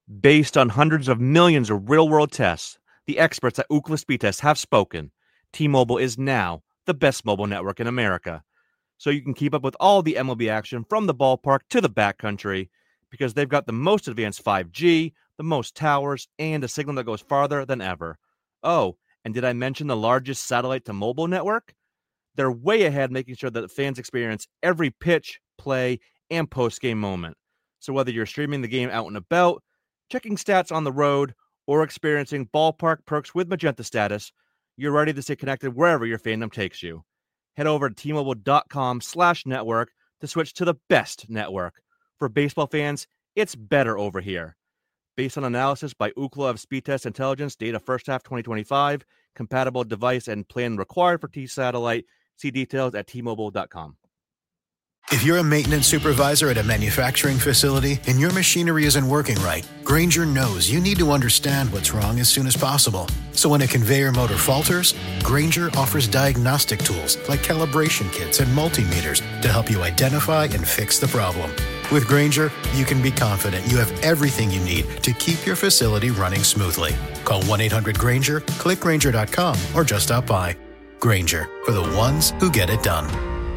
Based on hundreds of millions of real-world tests, the experts at Ookla Speed Test have spoken. T-Mobile is now the best mobile network in America. So you can keep up with all the MLB action from the ballpark to the backcountry because they've got the most advanced 5G, the most towers, and a signal that goes farther than ever. Oh, and did I mention the largest satellite-to-mobile network? They're way ahead, making sure that fans experience every pitch, play, and post-game moment. So whether you're streaming the game out and about, checking stats on the road, or experiencing ballpark perks with Magenta status, you're ready to stay connected wherever your fandom takes you. Head over to T-Mobile.com/network to switch to the best network. For baseball fans, it's better over here. Based on analysis by Ookla of Speed Test Intelligence, data first half 2025, compatible device and plan required for T-Satellite. See details at T-Mobile.com. If you're a maintenance supervisor at a manufacturing facility and your machinery isn't working right, Grainger knows you need to understand what's wrong as soon as possible. So when a conveyor motor falters, Grainger offers diagnostic tools like calibration kits and multimeters to help you identify and fix the problem. With Grainger, you can be confident you have everything you need to keep your facility running smoothly. Call 1-800-GRAINGER, click Grainger.com, or just stop by. Grainger, for the ones who get it done.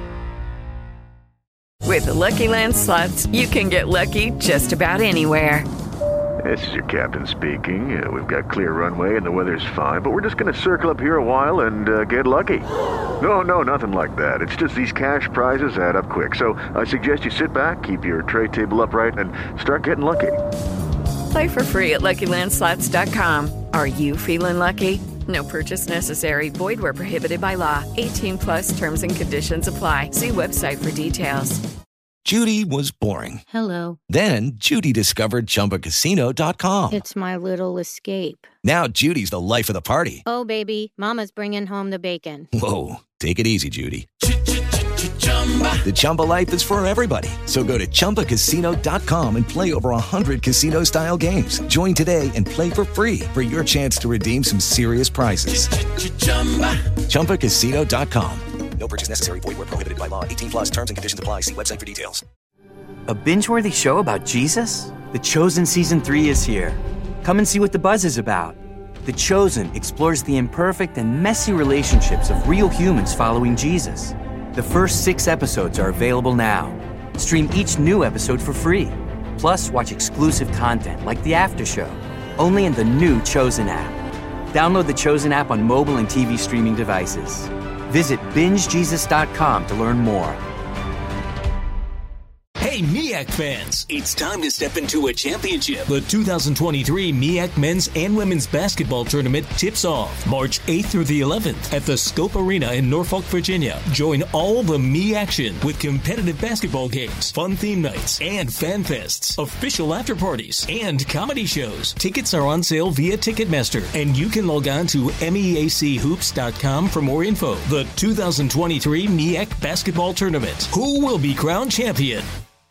With the Lucky Land Slots, you can get lucky just about anywhere. This is your captain speaking. We've got clear runway and the weather's fine, but we're just going to circle up here a while and get lucky. No, nothing like that. It's just these cash prizes add up quick. So I suggest you sit back, keep your tray table upright, and start getting lucky. Play for free at LuckyLandSlots.com. Are you feeling lucky? No purchase necessary. Void where prohibited by law. 18+ terms and conditions apply. See website for details. Judy was boring. Hello. Then Judy discovered ChumbaCasino.com. It's my little escape. Now Judy's the life of the party. Oh, baby, mama's bringing home the bacon. Whoa, take it easy, Judy. The Chumba life is for everybody. So go to ChumbaCasino.com and play over 100 casino-style games. Join today and play for free for your chance to redeem some serious prizes. ChumbaCasino.com. No purchase necessary. Void where prohibited by law. 18+ terms and conditions apply. See website for details. A binge-worthy show about Jesus? The Chosen Season 3 is here. Come and see what the buzz is about. The Chosen explores the imperfect and messy relationships of real humans following Jesus. The first 6 episodes are available now. Stream each new episode for free. Plus, watch exclusive content like The After Show, only in the new Chosen app. Download the Chosen app on mobile and TV streaming devices. Visit BingeJesus.com to learn more. Hey, MEAC fans! It's time to step into a championship. The 2023 MEAC Men's and Women's Basketball Tournament tips off March 8th through the 11th at the Scope Arena in Norfolk, Virginia. Join all the MEAC action with competitive basketball games, fun theme nights, and fan fests, official after parties, and comedy shows. Tickets are on sale via Ticketmaster, and you can log on to MEACHoops.com for more info. The 2023 MEAC Basketball Tournament. Who will be crowned champion?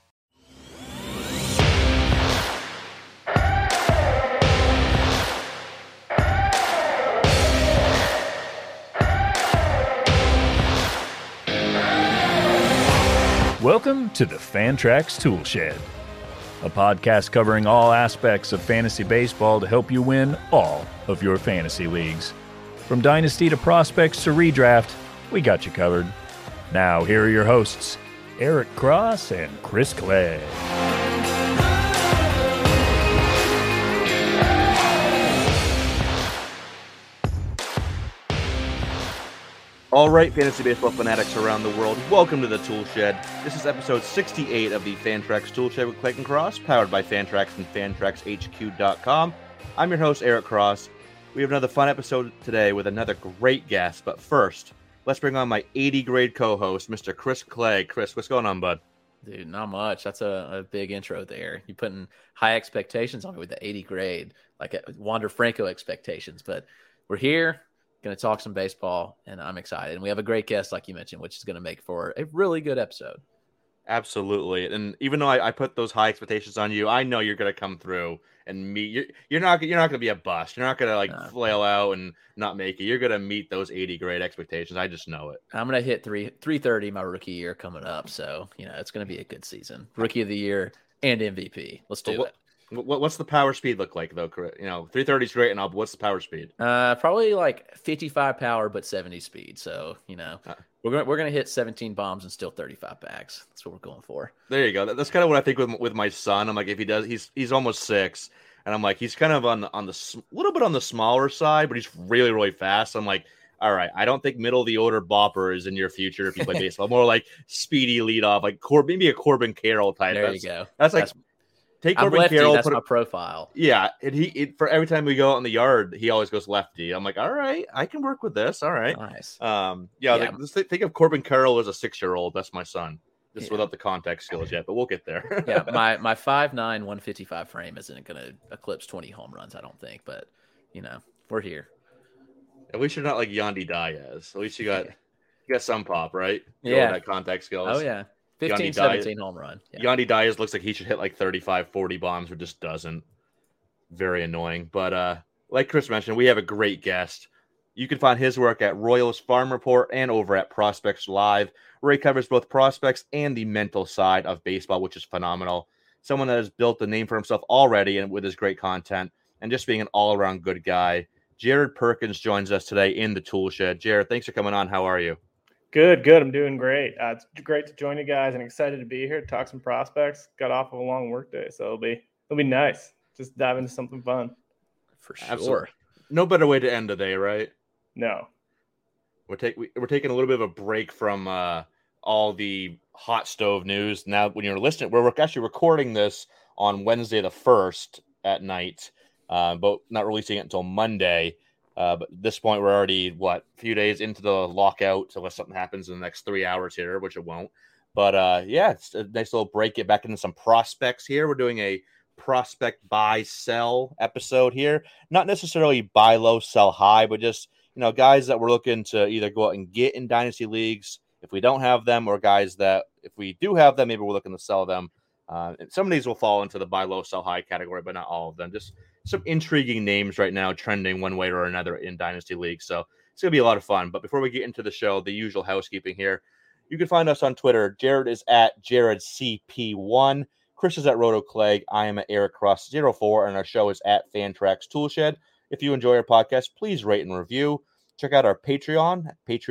Welcome to the Fantrax Tool Shed, a podcast covering all aspects of fantasy baseball to help you win all of your fantasy leagues. From dynasty to prospects to redraft, we got you covered. Now, here are your hosts, Eric Cross and Chris Clegg. All right, fantasy baseball fanatics around the world, welcome to the Tool Shed. This is episode 68 of the Fantrax Tool Shed with Clayton Cross, powered by Fantrax and FantraxHQ.com. I'm your host, Eric Cross. We have another fun episode today with another great guest, but first, let's bring on my 80-grade co-host, Mr. Chris Clegg. Chris, what's going on, bud? Dude, not much. That's a big intro there. You're putting high expectations on me with the 80 grade, like Wander Franco expectations, but we're here. Going to talk some baseball, and I'm excited. And we have a great guest, like you mentioned, which is going to make for a really good episode. Absolutely. And even though I put those high expectations on you, I know you're going to come through and meet. You're not going to be a bust. You're not going to flail out and not make it. You're going to meet those 80 grade expectations. I just know it. I'm going to hit 330 my rookie year coming up. So, it's going to be a good season. Rookie of the year and MVP. Let's do it. What's the power speed look like though? 330 is great and all, but what's the power speed? Probably like 55 power, but 70 speed. So, we're gonna hit 17 bombs and still 35 bags. That's what we're going for. There you go. That's kind of what I think with my son. I'm like, if he does, he's almost 6, and I'm like, he's kind of on the little bit on the smaller side, but he's really really fast. I'm like, all right, I don't think middle of the order bopper is in your future if you play baseball. More like speedy leadoff, like maybe a Corbin Carroll type. There you go. That's like. Take Corbin lefty, Carroll. That's my profile. Yeah, and for every time we go out in the yard, he always goes lefty. I'm like, all right, I can work with this. All right, nice. Like, think of Corbin Carroll as a 6-year-old. That's my son, just without the contact skills yet. But we'll get there. Yeah, my 5'9", 155 frame isn't going to eclipse 20 home runs, I don't think. But we're here. At least you're not like Yandy Diaz. At least you got some pop, right? Yeah, that contact skills. Oh yeah. 15, 17 home run. Yeah. Yandy Diaz looks like he should hit like 35, 40 bombs, but just doesn't. Very annoying. But like Chris mentioned, we have a great guest. You can find his work at Royals Farm Report and over at Prospects Live, where he covers both prospects and the mental side of baseball, which is phenomenal. Someone that has built a name for himself already and with his great content and just being an all-around good guy. Jared Perkins joins us today in the Tool Shed. Jared, thanks for coming on. How are you? Good. I'm doing great. It's great to join you guys and excited to be here to talk some prospects. Got off of a long work day, so it'll be nice. Just dive into something fun. For sure. Absolutely. No better way to end the day, right? No. We're taking a little bit of a break from all the hot stove news. Now, when you're listening, we're actually recording this on Wednesday the 1st at night, but not releasing it until Monday. But at this point, we're already, a few days into the lockout, unless something happens in the next 3 hours here, which it won't. But, it's a nice little break. Get back into some prospects here. We're doing a prospect buy, sell episode here. Not necessarily buy low, sell high, but just, guys that we're looking to either go out and get in dynasty leagues if we don't have them, or guys that if we do have them, maybe we're looking to sell them. And some of these will fall into the buy low, sell high category, but not all of them. Just some intriguing names right now trending one way or another in dynasty leagues. So it's going to be a lot of fun. But before we get into the show, the usual housekeeping here. You can find us on Twitter. Jared is at JaredCP1. Chris is at RotoClegg. I am at EricCross04. And our show is at Fantrax Toolshed. If you enjoy our podcast, please rate and review. Check out our Patreon at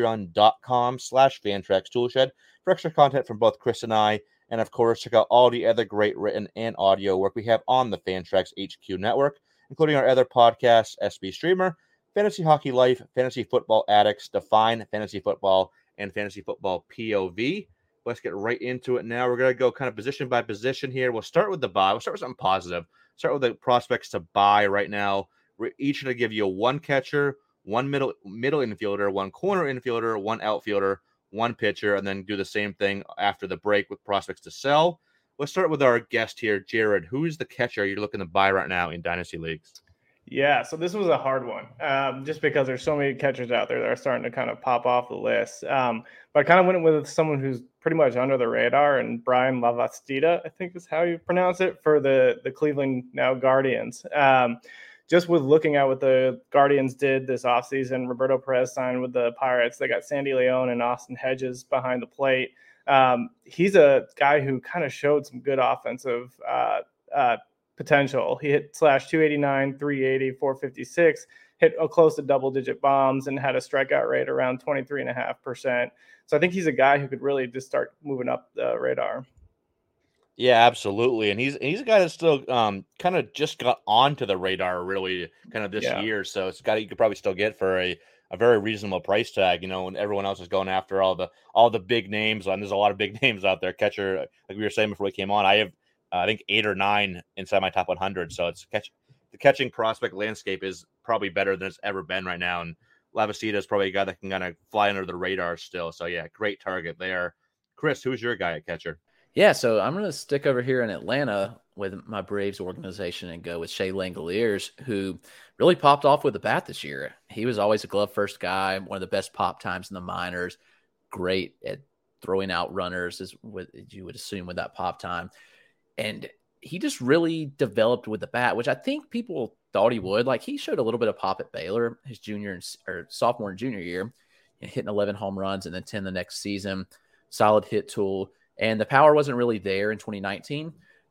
patreon.com/Fantrax Toolshed for extra content from both Chris and I. And, of course, check out all the other great written and audio work we have on the Fantrax HQ network, including our other podcasts, SB Streamer, Fantasy Hockey Life, Fantasy Football Addicts, Define Fantasy Football, and Fantasy Football POV. Let's get right into it now. We're going to go kind of position by position here. We'll start with the buy. We'll start with something positive. Start with the prospects to buy right now. We're each going to give you one catcher, one middle infielder, one corner infielder, one outfielder, one pitcher, and then do the same thing after the break with prospects to sell. Let's start with our guest here, Jared. Who's the catcher you're looking to buy right now in dynasty leagues? Yeah, so this was a hard one, just because there's so many catchers out there that are starting to kind of pop off the list. But I kind of went with someone who's pretty much under the radar, and Brian Lavastida, I think is how you pronounce it, for the Cleveland now Guardians. Just with looking at what the Guardians did this offseason, Roberto Perez signed with the Pirates. They got Sandy Leon and Austin Hedges behind the plate. He's a guy who kind of showed some good offensive potential. He hit /289, 380, 456, hit close to double-digit bombs, and had a strikeout rate around 23.5%. So I think he's a guy who could really just start moving up the radar. Yeah, absolutely. And he's a guy that still kind of just got onto the radar really kind of this year. So it's a guy you could probably still get for a very reasonable price tag, when everyone else is going after all the big names. And there's a lot of big names out there. Catcher, like we were saying before we came on, I have I think 8 or 9 inside my top 100. So the catching prospect landscape is probably better than it's ever been right now. And Lavastida is probably a guy that can kind of fly under the radar still. So yeah, great target there. Chris, who's your guy at catcher? Yeah, so I'm going to stick over here in Atlanta with my Braves organization and go with Shea Langoliers, who really popped off with the bat this year. He was always a glove-first guy, one of the best pop times in the minors, great at throwing out runners, as you would assume with that pop time. And he just really developed with the bat, which I think people thought he would. Like, he showed a little bit of pop at Baylor his sophomore and junior year, hitting 11 home runs and then 10 the next season. Solid hit tool. And the power wasn't really there in 2019,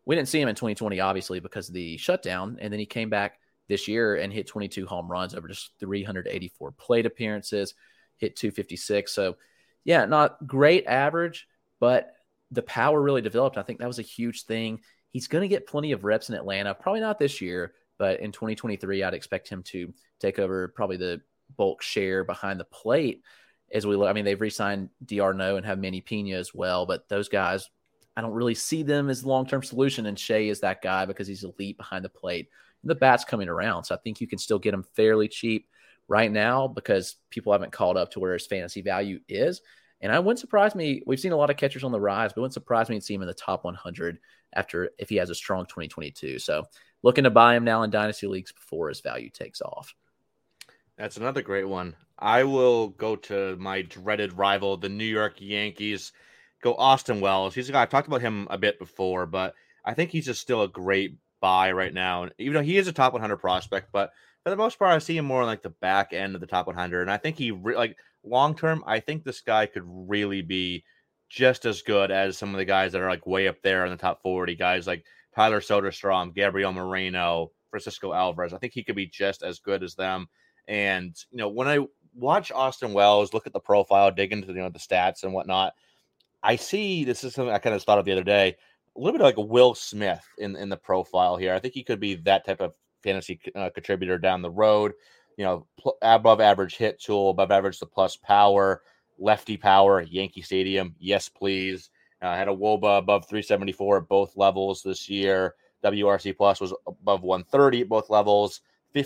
we didn't see him in 2020, obviously, because of the shutdown. And then he came back this year and hit 22 home runs over just 384 plate appearances, hit 256. So, yeah, not great average, but the power really developed. I think that was a huge thing. He's going to get plenty of reps in Atlanta, probably not this year, but in 2023, I'd expect him to take over probably the bulk share behind the plate as we look. I mean, they've re-signed d'Arnaud and have Manny Pena as well, but those guys, I don't really see them as a long-term solution, and Shea is that guy because he's elite behind the plate. And the bat's coming around, so I think you can still get him fairly cheap right now because people haven't caught up to where his fantasy value is. And I wouldn't surprise me. We've seen a lot of catchers on the rise, but it wouldn't surprise me to see him in the top 100 if he has a strong 2022. So looking to buy him now in dynasty leagues before his value takes off. That's another great one. I will go to my dreaded rival, the New York Yankees. Go Austin Wells. He's a guy, I've talked about him a bit before, but I think he's just still a great buy right now. Even though he is a top 100 prospect, but for the most part, I see him more on like the back end of the top 100. And I think long term, I think this guy could really be just as good as some of the guys that are like way up there in the top 40 guys like Tyler Soderstrom, Gabriel Moreno, Francisco Alvarez. I think he could be just as good as them. And, when I watch Austin Wells, look at the profile, dig into, the stats and whatnot, I see this is something I kind of thought of the other day, a little bit like a Will Smith in the profile here. I think he could be that type of fantasy contributor down the road. Above average hit tool, above average the plus power, lefty power, Yankee Stadium. Yes, please. Had a WOBA above 374 at both levels this year. WRC plus was above 130 at both levels.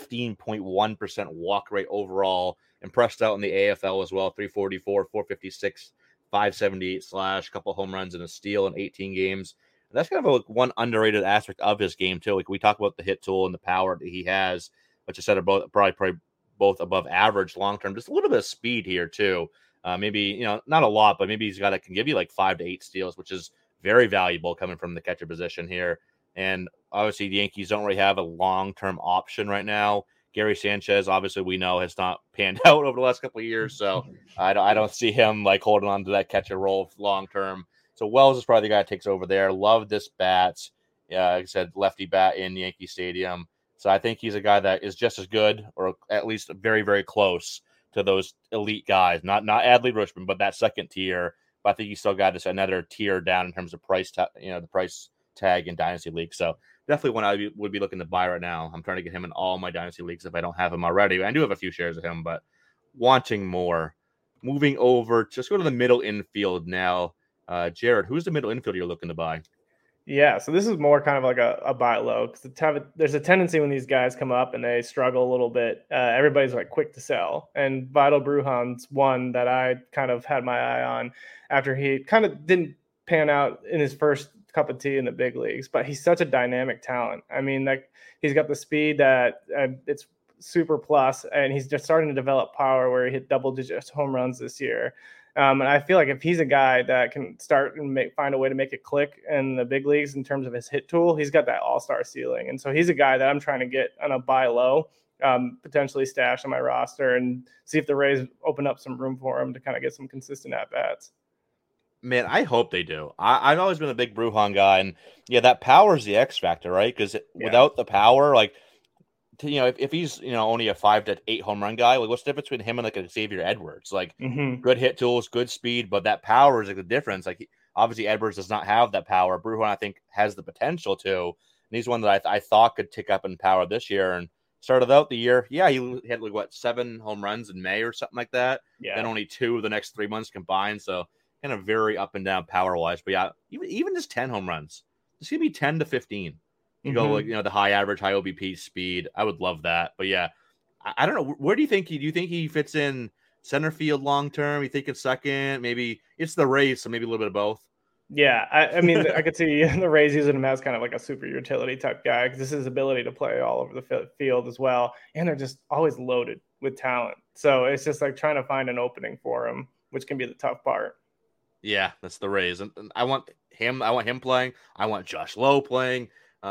15.1% walk rate overall. Impressed out in the AFL as well. 344, 456, 578 slash, couple home runs and a steal in 18 games. And that's kind of one underrated aspect of his game too. Like we talk about the hit tool and the power that he has, but you said are probably both above average long term. Just a little bit of speed here too. Maybe not a lot, but maybe he's a guy that can give you like 5 to 8 steals, which is very valuable coming from the catcher position here. And obviously, the Yankees don't really have a long-term option right now. Gary Sanchez, obviously, we know has not panned out over the last couple of years, so I don't see him like holding on to that catcher role long-term. So Wells is probably the guy that takes over there. Love this bat. Yeah, like I said, lefty bat in Yankee Stadium. So I think he's a guy that is just as good, or at least very, very close to those elite guys. Not Adley Rutschman, but that second tier. But I think he still got this another tier down in terms of price. The price tag in dynasty leagues. So definitely one I would be looking to buy right now. I'm trying to get him in all my dynasty leagues if I don't have him already. I do have a few shares of him, but wanting more. Moving over, just go to the middle infield now. Jared, who's the middle infield you're looking to buy? Yeah, so this is more kind of like a buy low because there's a tendency when these guys come up and they struggle a little bit, everybody's like quick to sell. And Vidal Brujan's one that I kind of had my eye on after he kind of didn't pan out in his first cup of tea in the big leagues, but he's such a dynamic talent. I mean, like he's got the speed that it's super plus, and he's just starting to develop power where he hit double-digit home runs this year. And I feel like if he's a guy that can start and find a way to make it click in the big leagues in terms of his hit tool, he's got that all-star ceiling. And so he's a guy that I'm trying to get on a buy low, potentially stash on my roster and see if the Rays open up some room for him to kind of get some consistent at-bats. Man, I hope they do. I've always been a big Brujan guy, and yeah, that power is the X factor, right? Because without the power, like, if he's only a 5 to 8 home run guy, like what's the difference between him and like a Xavier Edwards? Like good hit tools, good speed, but that power is like the difference. Like obviously Edwards does not have that power. Brujan, I think, has the potential to, and he's one that I thought could tick up in power this year. And started out the year, he had like 7 home runs in May or something like that. Yeah. Then only 2 the next 3 months combined. So kind of very up and down power wise, but yeah, even just 10 home runs, it's gonna be 10 to 15. You go like the high average, high OBP speed. I would love that, but yeah, I don't know. Where do you think he fits in center field long term? You think it's second? Maybe it's the Rays, so maybe a little bit of both. Yeah, I mean, I could see the Rays using him as kind of like a super utility type guy because this is his ability to play all over the field as well, and they're just always loaded with talent. So it's just like trying to find an opening for him, which can be the tough part. Yeah, that's the Rays, and I want him playing. I want Josh Lowe playing.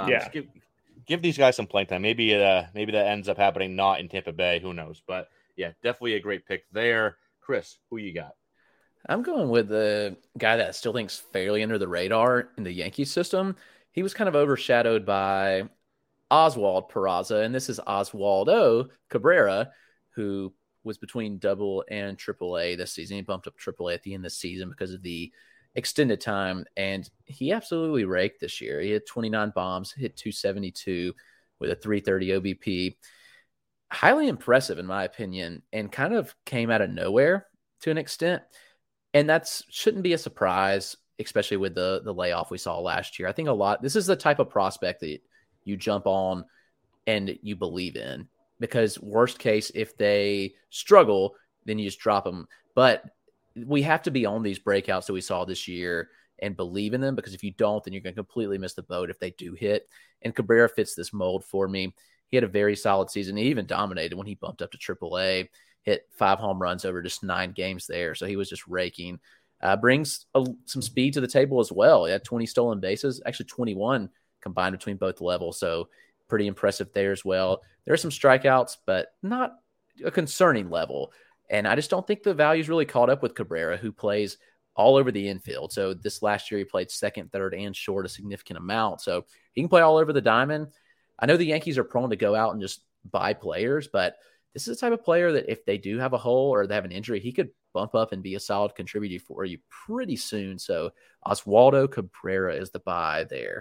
Give these guys some playing time. Maybe that ends up happening not in Tampa Bay. Who knows? But yeah, definitely a great pick there. Chris, who you got? I'm going with the guy that I still think's fairly under the radar in the Yankees system. he was kind of overshadowed by Oswald Peraza, and this is Oswaldo Cabrera, who was between double and AAA this season. He bumped up AAA at the end of the season because of the extended time, and he absolutely raked this year. He had 29 bombs, hit 272 with a 330 OBP. Highly impressive, in my opinion, and kind of came out of nowhere to an extent. And that shouldn't be a surprise, especially with the layoff we saw last year. I think this is the type of prospect that you jump on and you believe in, because worst case, if they struggle, then you just drop them. But we have to be on these breakouts that we saw this year and believe in them, because if you don't, then you're going to completely miss the boat if they do hit. And Cabrera fits this mold for me. He had a very solid season. He even dominated when he bumped up to AAA, hit 5 home runs over just 9 games there. So he was just raking. Brings some speed to the table as well. He had 20 stolen bases, actually 21 combined between both levels. So pretty impressive there as well. There are some strikeouts, but not a concerning level. And I just don't think the value's really caught up with Cabrera, who plays all over the infield. So this last year he played second, third, and short a significant amount. So he can play all over the diamond. I know the Yankees are prone to go out and just buy players, but this is the type of player that if they do have a hole or they have an injury, he could bump up and be a solid contributor for you pretty soon. So Oswaldo Cabrera is the buy there.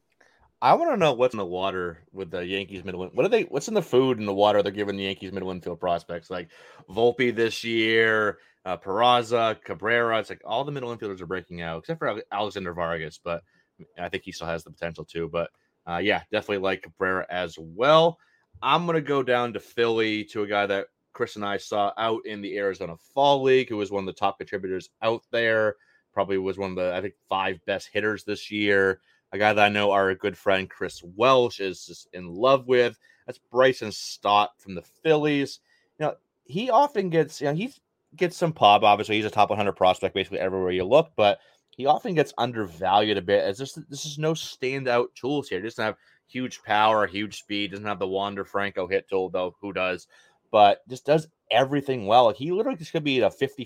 I want to know what's in the water with the Yankees middle. What's in the food and the water they're giving the Yankees middle infield prospects? Like Volpe this year, Peraza, Cabrera. It's like all the middle infielders are breaking out, except for Alexander Vargas, but I think he still has the potential too. But yeah, definitely like Cabrera as well. I'm going to go down to Philly, to a guy that Chris and I saw out in the Arizona Fall League, who was one of the top contributors out there. Probably was one of the, I think, 5 best hitters this year. A guy that I know our good friend Chris Welsh is just in love with. That's Bryson Stott from the Phillies. You know, he often gets, he gets some pop. Obviously, he's a top 100 prospect basically everywhere you look, but he often gets undervalued a bit. As this is no standout tools here. He doesn't have huge power, huge speed. Doesn't have the Wander Franco hit tool, though. Who does? But just does everything well. Like, he literally just could be a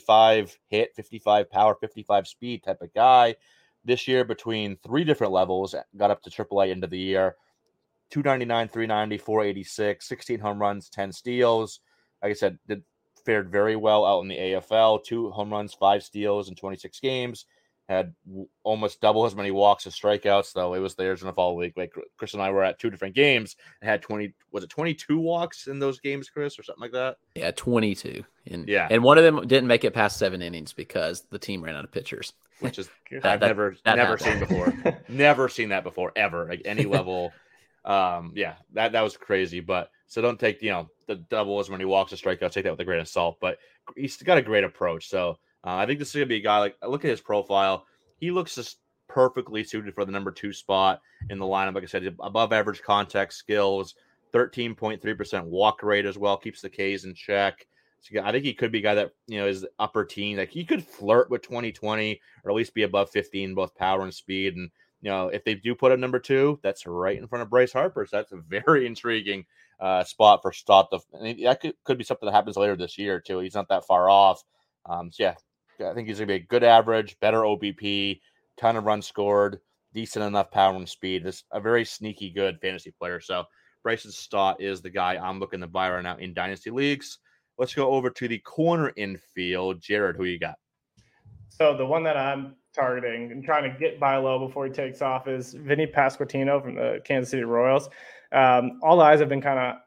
55 hit, 55 power, 55 speed type of guy. This year, between 3 different levels, got up to AAA end of the year. 299, 390, 486, 16 home runs, 10 steals. Like I said, fared very well out in the AFL. 2 home runs, 5 steals in 26 games. Had almost double as many walks as strikeouts, though. It was the Arizona Fall League. Like, Chris and I were at 2 different games and had 22 walks in those games, Chris, or something like that? Yeah, 22. Yeah. And one of them didn't make it past 7 innings because the team ran out of pitchers. Which is I've never seen before. Never seen that before, ever. Like, any level. Yeah, that was crazy. But so don't take, the double as many walks as strikeouts. Take that with a grain of salt. But he's got a great approach. So I think this is going to be a guy, like, look at his profile. He looks just perfectly suited for the number 2 spot in the lineup. Like I said, above average contact skills, 13.3% walk rate as well, keeps the Ks in check. So I think he could be a guy that, is upper teen. Like, he could flirt with 2020 or at least be above 15, both power and speed. And, if they do put him number 2, that's right in front of Bryce Harper. So that's a very intriguing spot for Stott. That could be something that happens later this year, too. He's not that far off. So, yeah. I think he's going to be a good average, better OBP, ton of runs scored, decent enough power and speed. This a very sneaky good fantasy player. So Bryson Stott is the guy I'm looking to buy right now in dynasty leagues. Let's go over to the corner infield. Jared, who you got? So the one that I'm targeting and trying to get by low before he takes off is Vinny Pasquantino from the Kansas City Royals. All the eyes have been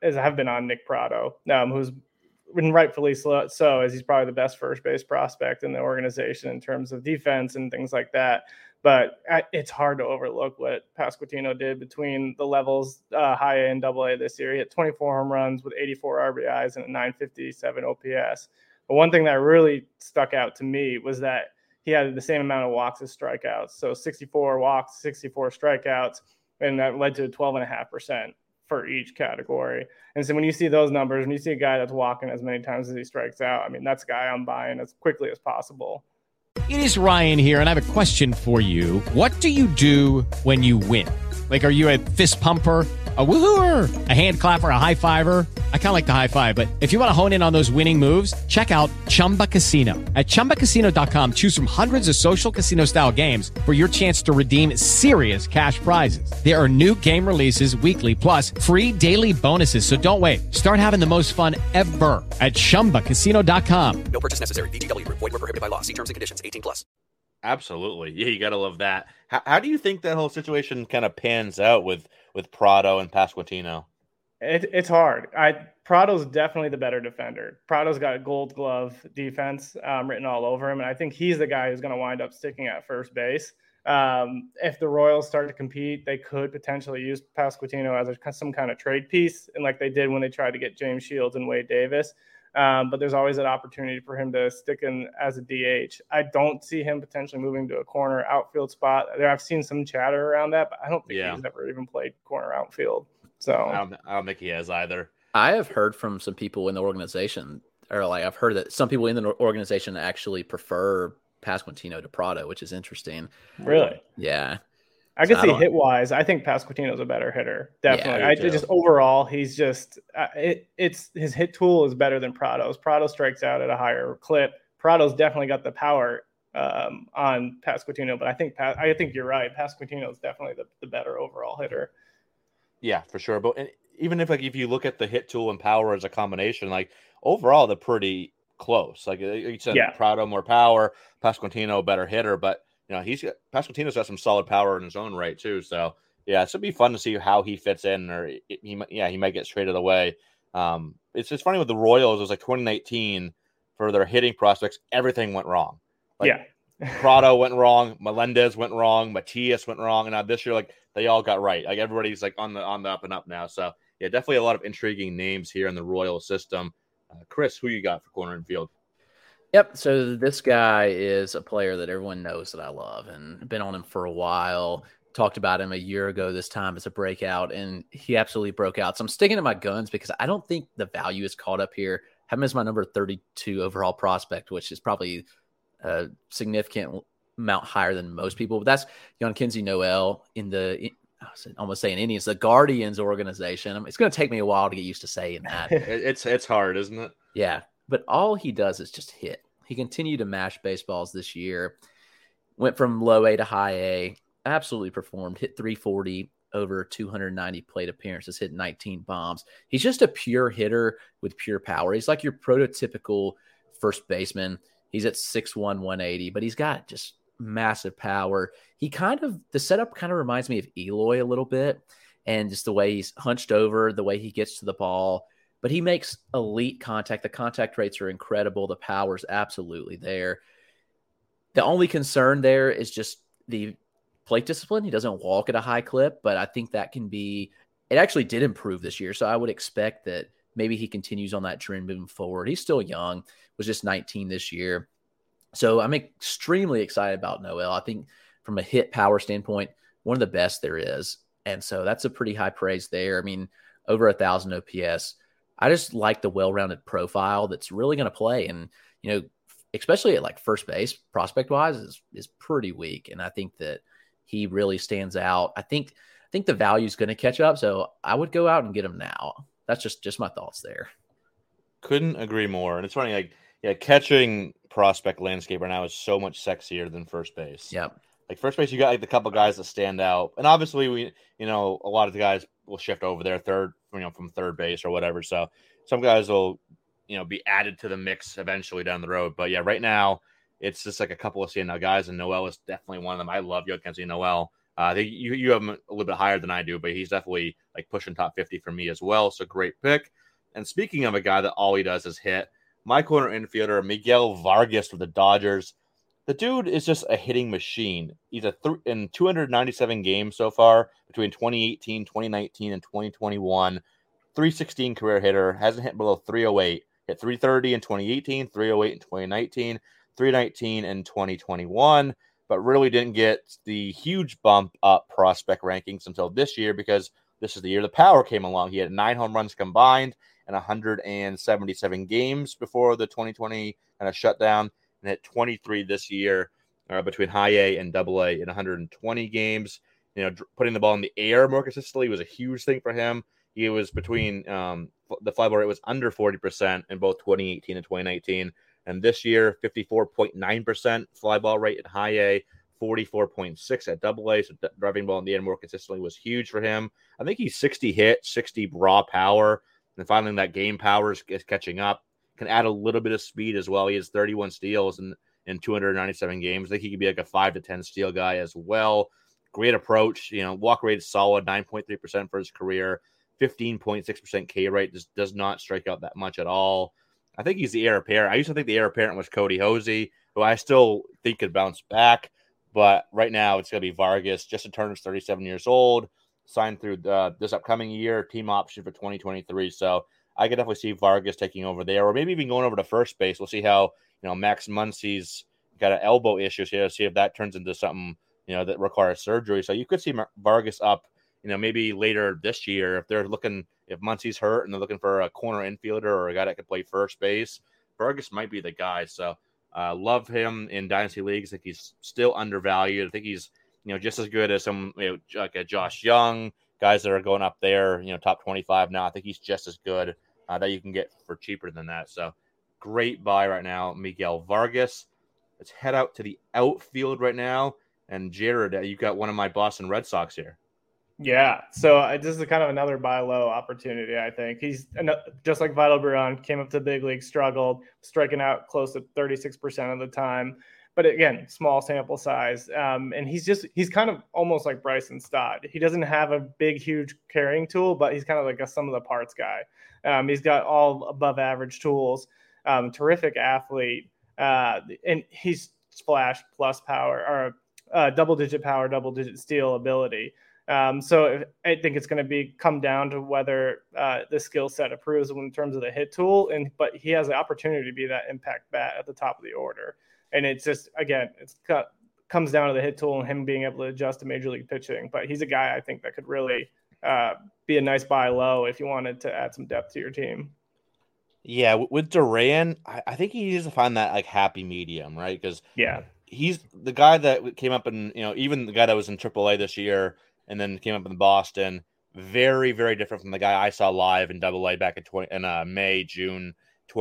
on Nick Pratto, who's been rightfully so, as he's probably the best first base prospect in the organization in terms of defense and things like that. But it's hard to overlook what Pasquantino did between the levels, high A and double A this year. He had 24 home runs with 84 RBIs and a 957 OPS. But one thing that really stuck out to me was that he had the same amount of walks as strikeouts. So 64 walks, 64 strikeouts, and that led to 12.5% for each category. And so when you see those numbers, when you see a guy that's walking as many times as he strikes out, I mean, that's a guy I'm buying as quickly as possible. It is Ryan here, and I have a question for you. What do you do when you win? Like, are you a fist pumper, a woohooer, a hand clapper, a high fiver? I kind of like the high five, but if you want to hone in on those winning moves, check out Chumba Casino. At ChumbaCasino.com, choose from hundreds of social casino style games for your chance to redeem serious cash prizes. There are new game releases weekly, plus free daily bonuses. So don't wait. Start having the most fun ever at ChumbaCasino.com. No purchase necessary. VGW Group. Void where prohibited by law. See terms and conditions. 18+. Absolutely. Yeah, you got to love that. How do you think that whole situation kind of pans out with Prado and Pasquantino? It's hard. Prado's definitely the better defender. Prado's got a Gold Glove defense written all over him, and I think he's the guy who's going to wind up sticking at first base. If the Royals start to compete, they could potentially use Pasquantino as some kind of trade piece, and like they did when they tried to get James Shields and Wade Davis. But there's always an opportunity for him to stick in as a DH. I don't see him potentially moving to a corner outfield spot. I've seen some chatter around that, but I don't think he's ever even played corner outfield. So I don't think he has either. I have heard from some people in the organization, or like I've heard that some people in the organization actually prefer Pasquantino to Prado, which is interesting. Really? Yeah. I can see hit wise. I think Pasquantino's a better hitter. Definitely. Yeah, just overall, he's just it's his hit tool is better than Prado's. Prado strikes out at a higher clip. Prado's definitely got the power on Pasquantino, but I think you're right. Pasquantino is definitely the better overall hitter. Yeah, for sure. But even if you look at the hit tool and power as a combination, like overall they're pretty close. Like you said, Prado more power, Pasquantino better hitter, but Pasquantino's got some solid power in his own right too. So yeah, it's gonna be fun to see how he fits in, or he might get traded away. It's just funny with the Royals. It was like 2019 for their hitting prospects. Everything went wrong. Prado went wrong. Melendez went wrong. Matias went wrong. And now this year, like they all got right. Like everybody's like on the up and up now. So yeah, definitely a lot of intriguing names here in the Royal system. Chris, who you got for corner and field? Yep. So this guy is a player that everyone knows that I love and been on him for a while. Talked about him a year ago this time as a breakout, and he absolutely broke out. So I'm sticking to my guns because I don't think the value is caught up here. Have him as my number 32 overall prospect, which is probably a significant amount higher than most people. But that's Jhonkensy Noel in the almost saying Indians, the Guardians organization. It's going to take me a while to get used to saying that. It's hard, isn't it? Yeah. But all he does is just hit. He continued to mash baseballs this year. Went from low A to high A. Absolutely performed. Hit 340 over 290 plate appearances. Hit 19 bombs. He's just a pure hitter with pure power. He's like your prototypical first baseman. He's at 6'1", 180, but he's got just massive power. The setup kind of reminds me of Eloy a little bit, and just the way he's hunched over, the way he gets to the ball. But he makes elite contact. The contact rates are incredible. The power's absolutely there. The only concern there is just the plate discipline. He doesn't walk at a high clip, but I think that it actually did improve this year. So I would expect that maybe he continues on that trend moving forward. He's still young, was just 19 this year. So I'm extremely excited about Noel. I think from a hit power standpoint, one of the best there is. And so that's a pretty high praise there. I mean, over 1,000 OPS. I just like the well-rounded profile that's really going to play. And, especially at like first base prospect wise is pretty weak. And I think that he really stands out. I think the value is going to catch up. So I would go out and get him now. That's just my thoughts there. Couldn't agree more. And it's funny, catching prospect landscape right now is so much sexier than first base. Yep. Like first base, you got like the couple guys that stand out, and obviously we, a lot of the guys will shift over there from third base or whatever. So some guys will, be added to the mix eventually down the road. But yeah, right now it's just like a couple of standout guys, and Noel is definitely one of them. I love Jhonkensy Noel. I think you have him a little bit higher than I do, but he's definitely like pushing top 50 for me as well. So great pick. And speaking of a guy that all he does is hit, my corner infielder, Miguel Vargas of the Dodgers. The dude is just a hitting machine. He's in 297 games so far between 2018, 2019, and 2021. 316 career hitter. Hasn't hit below 308. Hit 330 in 2018, 308 in 2019, 319 in 2021. But really didn't get the huge bump up prospect rankings until this year, because this is the year the power came along. He had 9 home runs combined in 177 games before the 2020 kind of shutdown, and hit 23 this year between high A and double A in 120 games. putting the ball in the air more consistently was a huge thing for him. He was between the fly ball rate was under 40% in both 2018 and 2019. And this year, 54.9% fly ball rate at high A, 44.6 at double A. So driving ball in the air more consistently was huge for him. I think he's 60 hit, 60 raw power. And finally, that game power is catching up. Can add a little bit of speed as well. He has 31 steals in 297 games. I think he could be like a 5 to 10 steal guy as well. Great approach. Walk rate is solid, 9.3% for his career. 15.6% K rate does not strike out that much at all. I think he's the heir apparent. I used to think the heir apparent was Cody Hosey, who I still think could bounce back. But right now it's going to be Vargas. Justin Turner's 37 years old, signed through this upcoming year, team option for 2023. So I could definitely see Vargas taking over there, or maybe even going over to first base. We'll see how Max Muncy's got an elbow issues here. See if that turns into something that requires surgery. So you could see Vargas up. Maybe later this year, if Muncy's hurt and they're looking for a corner infielder or a guy that could play first base, Vargas might be the guy. So love him in dynasty leagues. I think he's still undervalued. I think he's, just as good as some, like a Josh Young, guys that are going up there, top 25 now. I think he's just as good that you can get for cheaper than that. So great buy right now, Miguel Vargas. Let's head out to the outfield right now. And Jared, you've got one of my Boston Red Sox here. Yeah, so this is kind of another buy low opportunity, I think. He's just like Vito Braun, came up to the big league, struggled, striking out close to 36% of the time. But again, small sample size. And he's kind of almost like Bryson Stott. He doesn't have a big, huge carrying tool, but he's kind of like a sum of the parts guy. He's got all above average tools, terrific athlete. And he's splash plus power, or double-digit power, double-digit steal ability. So I think it's going to come down to whether the skill set approves in terms of the hit tool, but he has the opportunity to be that impact bat at the top of the order. And it's just, again, comes down to the hit tool and him being able to adjust to major league pitching. But he's a guy I think that could really be a nice buy low if you wanted to add some depth to your team. Yeah, with Duran, I think he needs to find that like happy medium, right? Because he's the guy that came up in, even the guy that was in AAA this year and then came up in Boston, very, very different from the guy I saw live in AA back in May, June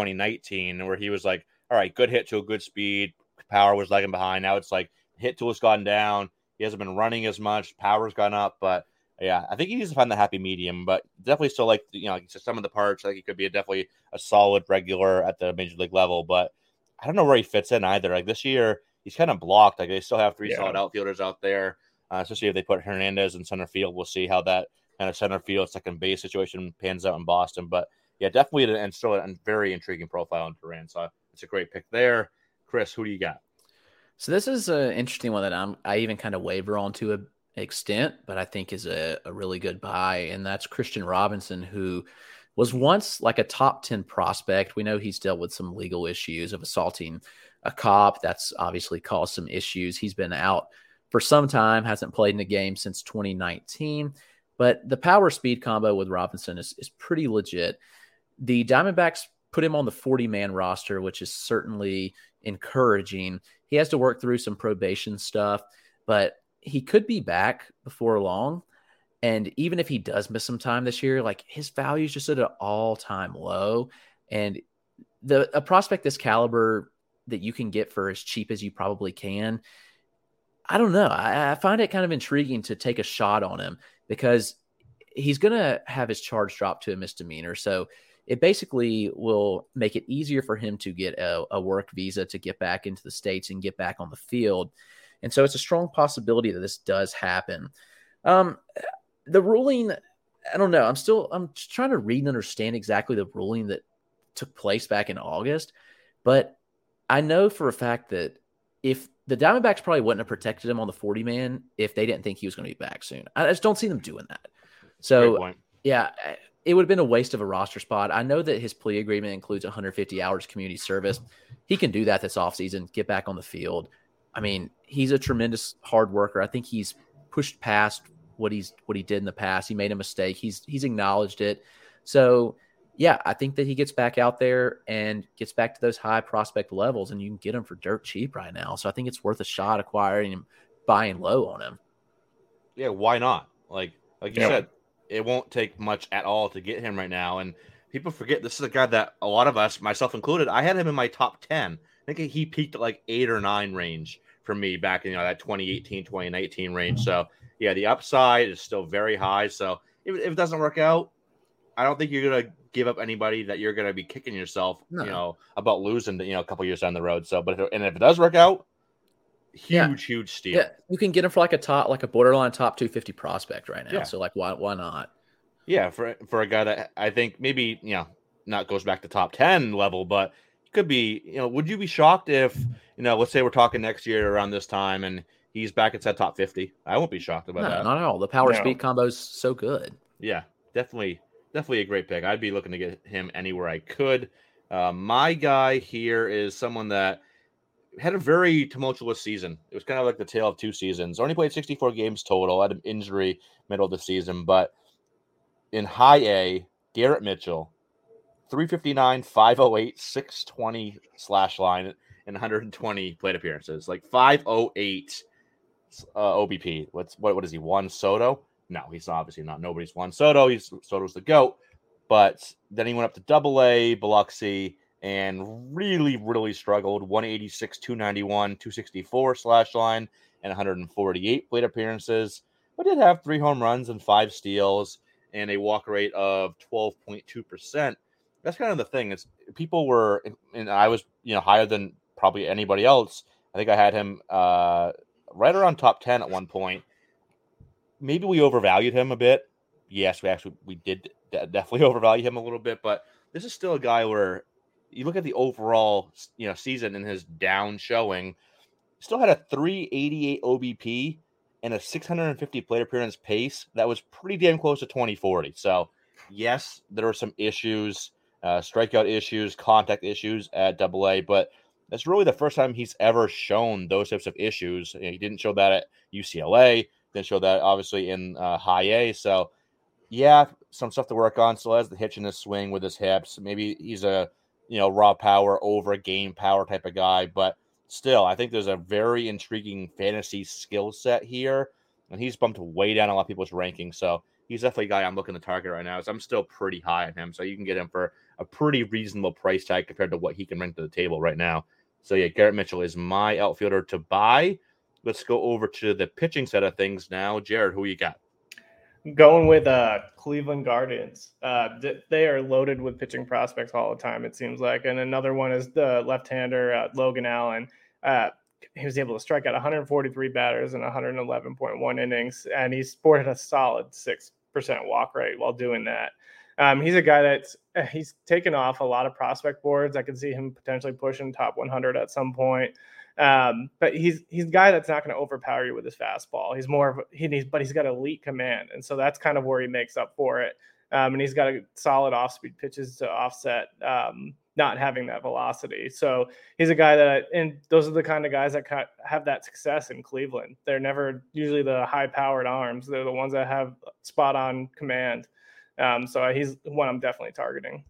2019, where he was like, all right, good hit to a good speed, power was lagging behind. Now it's like hit tool has gone down. He hasn't been running as much, power's gone up, but yeah, I think he needs to find the happy medium, but definitely still like, some of the parts. I think he could be definitely a solid regular at the major league level, but I don't know where he fits in either. Like this year, he's kind of blocked. Like they still have three solid outfielders out there. Especially if they put Hernandez in center field. We'll see how that kind of center field, second base situation pans out in Boston. But yeah, definitely and still a very intriguing profile on Duran. So it's a great pick there. Chris, who do you got? So this is an interesting one that I even kind of waver on to an extent, but I think is a really good buy. And that's Christian Robinson, who was once like a top 10 prospect. We know he's dealt with some legal issues of assaulting a cop. That's obviously caused some issues. He's been out for some time, hasn't played in a game since 2019, but the power speed combo with Robinson is pretty legit. The Diamondbacks put him on the 40-man roster, which is certainly encouraging. He has to work through some probation stuff, but he could be back before long. And even if he does miss some time this year, like his value is just at an all-time low. And a prospect this caliber that you can get for as cheap as you probably can, I don't know. I find it kind of intriguing to take a shot on him because he's going to have his charge dropped to a misdemeanor. So it basically will make it easier for him to get a work visa to get back into the States and get back on the field. And so it's a strong possibility that this does happen. The ruling, I don't know. I'm just trying to read and understand exactly the ruling that took place back in August. But I know for a fact that if the Diamondbacks probably wouldn't have protected him on the 40-man if they didn't think he was going to be back soon. I just don't see them doing that. So, yeah, it would have been a waste of a roster spot. I know that his plea agreement includes 150 hours community service. He can do that this offseason, get back on the field. I mean, he's a tremendous hard worker. I think he's pushed past what he did in the past. He made a mistake. He's acknowledged it. So, yeah, I think that he gets back out there and gets back to those high prospect levels, and you can get him for dirt cheap right now. So I think it's worth a shot acquiring him, buying low on him. yeah, why not? Like you said, it won't take much at all to get him right now. And people forget this is a guy that a lot of us, myself included, I had him in my top 10. I think he peaked at like 8 or 9 range for me back in that 2018, 2019 range. So yeah, the upside is still very high. So if it doesn't work out, I don't think you're gonna give up anybody that you're gonna be kicking yourself, about losing, a couple years down the road. So, if it does work out, huge steal. Yeah, you can get him for like a borderline top 250 prospect right now. Yeah. So like, why not? Yeah, for a guy that I think maybe not goes back to top 10 level, but could be. Would you be shocked if let's say we're talking next year around this time and he's back at top 50? I won't be shocked about that. Not at all. The power speed combo is so good. Yeah, definitely a great pick. I'd be looking to get him anywhere I could. My guy here is someone that had a very tumultuous season. It was kind of like the tale of two seasons. Only played 64 games total. Had an injury middle of the season, but in high A, Garrett Mitchell, 359, 508, 620 slash line, and 120 plate appearances. Like 508 OBP. What is he? Juan Soto? No, he's obviously not. Nobody's Juan Soto. Soto's the GOAT. But then he went up to Double-A, Biloxi, and really struggled. 186, 291, 264 slash line, and 148 plate appearances. But did have 3 home runs and 5 steals and a walk rate of 12.2%. That's kind of the thing. It's people were, and I was, higher than probably anybody else. I think I had him right around top 10 at one point. Maybe we overvalued him a bit. Yes, we did definitely overvalue him a little bit, but this is still a guy where you look at the overall, season and his down showing, still had a 388 OBP and a 650 plate appearance pace that was pretty damn close to 2040. So yes, there were some issues, strikeout issues, contact issues at Double-A, but that's really the first time he's ever shown those types of issues. He didn't show that at UCLA. Didn't show that obviously in high A. So yeah, some stuff to work on. Still has the hitch in his swing with his hips. Maybe he's a raw power over game power type of guy, but still, I think there's a very intriguing fantasy skill set here, and he's bumped way down a lot of people's rankings. So he's definitely a guy I'm looking to target right now. So I'm still pretty high on him. So you can get him for a pretty reasonable price tag compared to what he can bring to the table right now. So yeah, Garrett Mitchell is my outfielder to buy. Let's go over to the pitching side of things now. Jared, who you got? Going with Cleveland Guardians. They are loaded with pitching prospects all the time, it seems like. And another one is the left-hander, Logan Allen. He was able to strike out 143 batters in 111.1 innings, and he sported a solid 6% walk rate while doing that. He's a guy he's taken off a lot of prospect boards. I could see him potentially pushing top 100 at some point. But he's a guy that's not going to overpower you with his fastball. He's more of but he's got elite command, and so that's kind of where he makes up for it. And he's got a solid off-speed pitches to offset not having that velocity. So he's a guy and those are the kind of guys that have that success in Cleveland. They're never usually the high-powered arms. They're the ones that have spot-on command. So he's one I'm definitely targeting.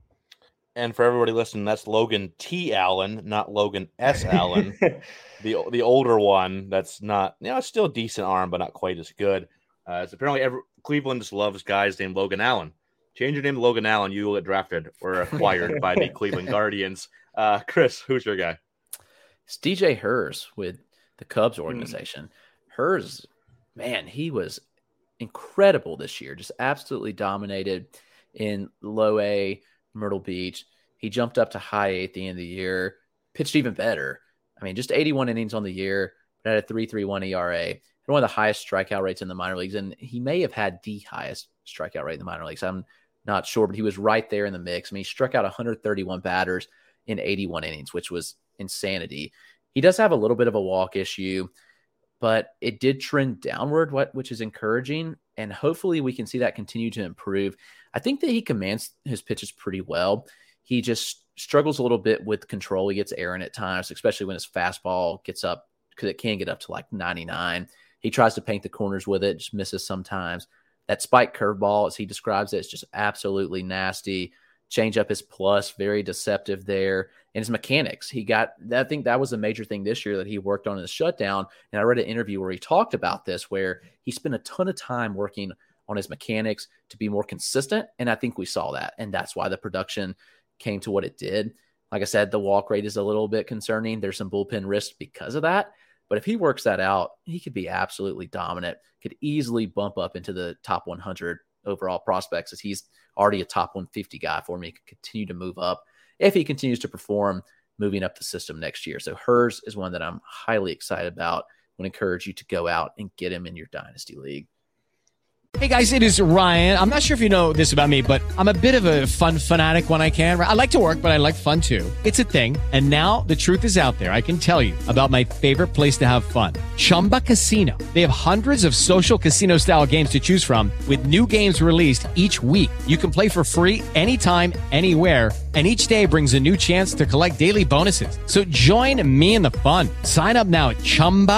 And for everybody listening, that's Logan T. Allen, not Logan S. Allen, the older one. That's not, it's still a decent arm, but not quite as good. It's apparently Cleveland just loves guys named Logan Allen. Change your name to Logan Allen, you will get drafted or acquired by the Cleveland Guardians. Chris, who's your guy? It's DJ Hers with the Cubs organization. Hers, man, he was incredible this year. Just absolutely dominated in low A, Myrtle Beach. He jumped up to high A at the end of the year, pitched even better. I mean, just 81 innings on the year, but had a 3.31 ERA, had one of the highest strikeout rates in the minor leagues, and he may have had the highest strikeout rate in the minor leagues. I'm not sure, but he was right there in the mix. I mean, he struck out 131 batters in 81 innings, which was insanity. He does have a little bit of a walk issue, but it did trend downward, which is encouraging, and hopefully we can see that continue to improve. I think that he commands his pitches pretty well. He just struggles a little bit with control. He gets errant at times, especially when his fastball gets up, because it can get up to like 99. He tries to paint the corners with it, just misses sometimes. That spike curveball, as he describes it, is just absolutely nasty. Changeup is plus, very deceptive there. And his mechanics, I think that was a major thing this year that he worked on in the shutdown. And I read an interview where he talked about this, where he spent a ton of time working on his mechanics to be more consistent. And I think we saw that. And that's why the production came to what it did. Like I said, the walk rate is a little bit concerning. There's some bullpen risk because of that. But if he works that out, he could be absolutely dominant, could easily bump up into the top 100 overall prospects, as he's already a top 150 guy for me. He could continue to move up if he continues to perform moving up the system next year. So Hers is one that I'm highly excited about. I would encourage you to go out and get him in your dynasty league. Hey guys, it is Ryan. I'm not sure if you know this about me, but I'm a bit of a fun fanatic when I can. I like to work, but I like fun too. It's a thing. And now the truth is out there. I can tell you about my favorite place to have fun. Chumba Casino. They have hundreds of social casino style games to choose from with new games released each week. You can play for free anytime, anywhere. And each day brings a new chance to collect daily bonuses. So join me in the fun. Sign up now at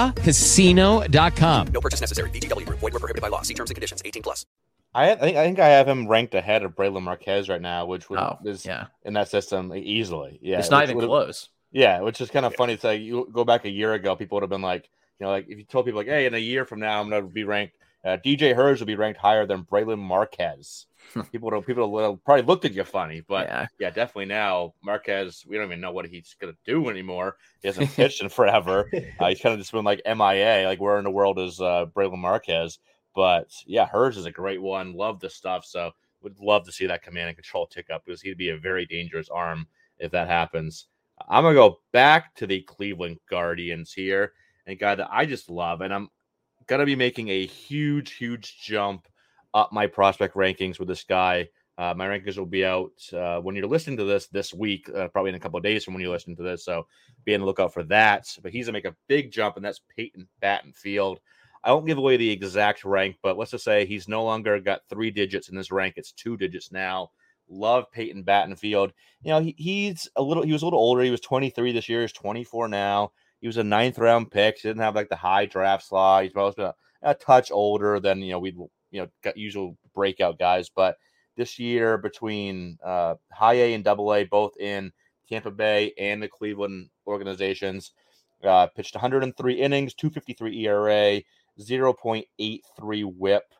ChumbaCasino.com. No purchase necessary. VGW Group. Void where prohibited by law. See terms and conditions. 18+. I think I have him ranked ahead of Braylon Marquez right now, which is in that system easily. Yeah, it's not even close. Yeah, which is kind of funny. It's like you go back a year ago, people would have been like, like if you told people like, hey, in a year from now, I'm going to be ranked. DJ Hers will be ranked higher than Braylon Marquez. People would have probably looked at you funny, but yeah, definitely now Marquez, we don't even know what he's going to do anymore. He hasn't pitched in forever. He's kind of just been like MIA, like where in the world is Braylon Marquez? But yeah, Hers is a great one. Love the stuff. So would love to see that command and control tick up, because he'd be a very dangerous arm if that happens. I'm going to go back to the Cleveland Guardians here, and a guy that I just love, and I'm going to be making a huge, huge jump up my prospect rankings with this guy. My rankings will be out when you're listening to this week, probably in a couple of days from when you listen to this. So be on the lookout for that. But he's going to make a big jump, and that's Peyton Battenfield. I won't give away the exact rank, but let's just say he's no longer got 3 digits in this rank. It's 2 digits now. Love Peyton Battenfield. He was a little older. He was 23 this year. He's 24 now. He was a 9th round pick. He didn't have like the high draft slot. He's probably been a touch older than got usual breakout guys. But this year, between high A and double A, both in Tampa Bay and the Cleveland organizations, pitched 103 innings, 2.53 ERA, 0.83 whip,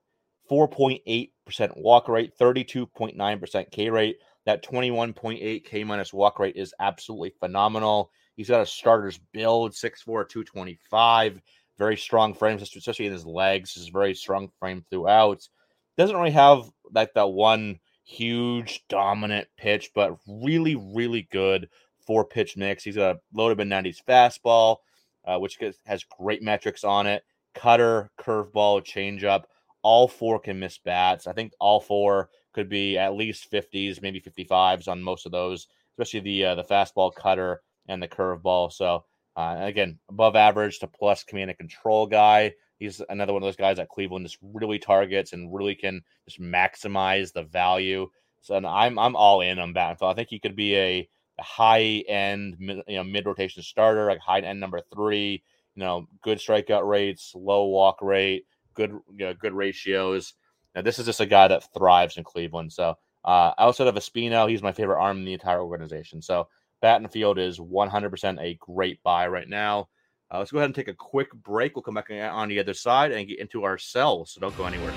4.8% walk rate, 32.9% K rate. That 21.8 K minus walk rate is absolutely phenomenal. He's got a starter's build, 6'4", 225, very strong frames, especially in his legs. He's very strong frame throughout. Doesn't really have like that one huge dominant pitch, but really, really good 4-pitch mix. He's got a low to mid-90s fastball, which has great metrics on it. Cutter, curveball, changeup, all 4 can miss bats. I think all 4 could be at least 50s, maybe 55s on most of those, especially the fastball, cutter, and the curveball. So again, above average to plus command and control guy. He's another one of those guys that Cleveland just really targets and really can just maximize the value. So I'm all in on Battenfield. I think he could be a high end, mid rotation starter, like high end number 3. Good strikeout rates, low walk rate, good ratios. Now, this is just a guy that thrives in Cleveland. So outside of Espino, he's my favorite arm in the entire organization. So Battenfield is 100% a great buy right now. Let's go ahead and take a quick break. We'll come back on the other side and get into our sells. So don't go anywhere.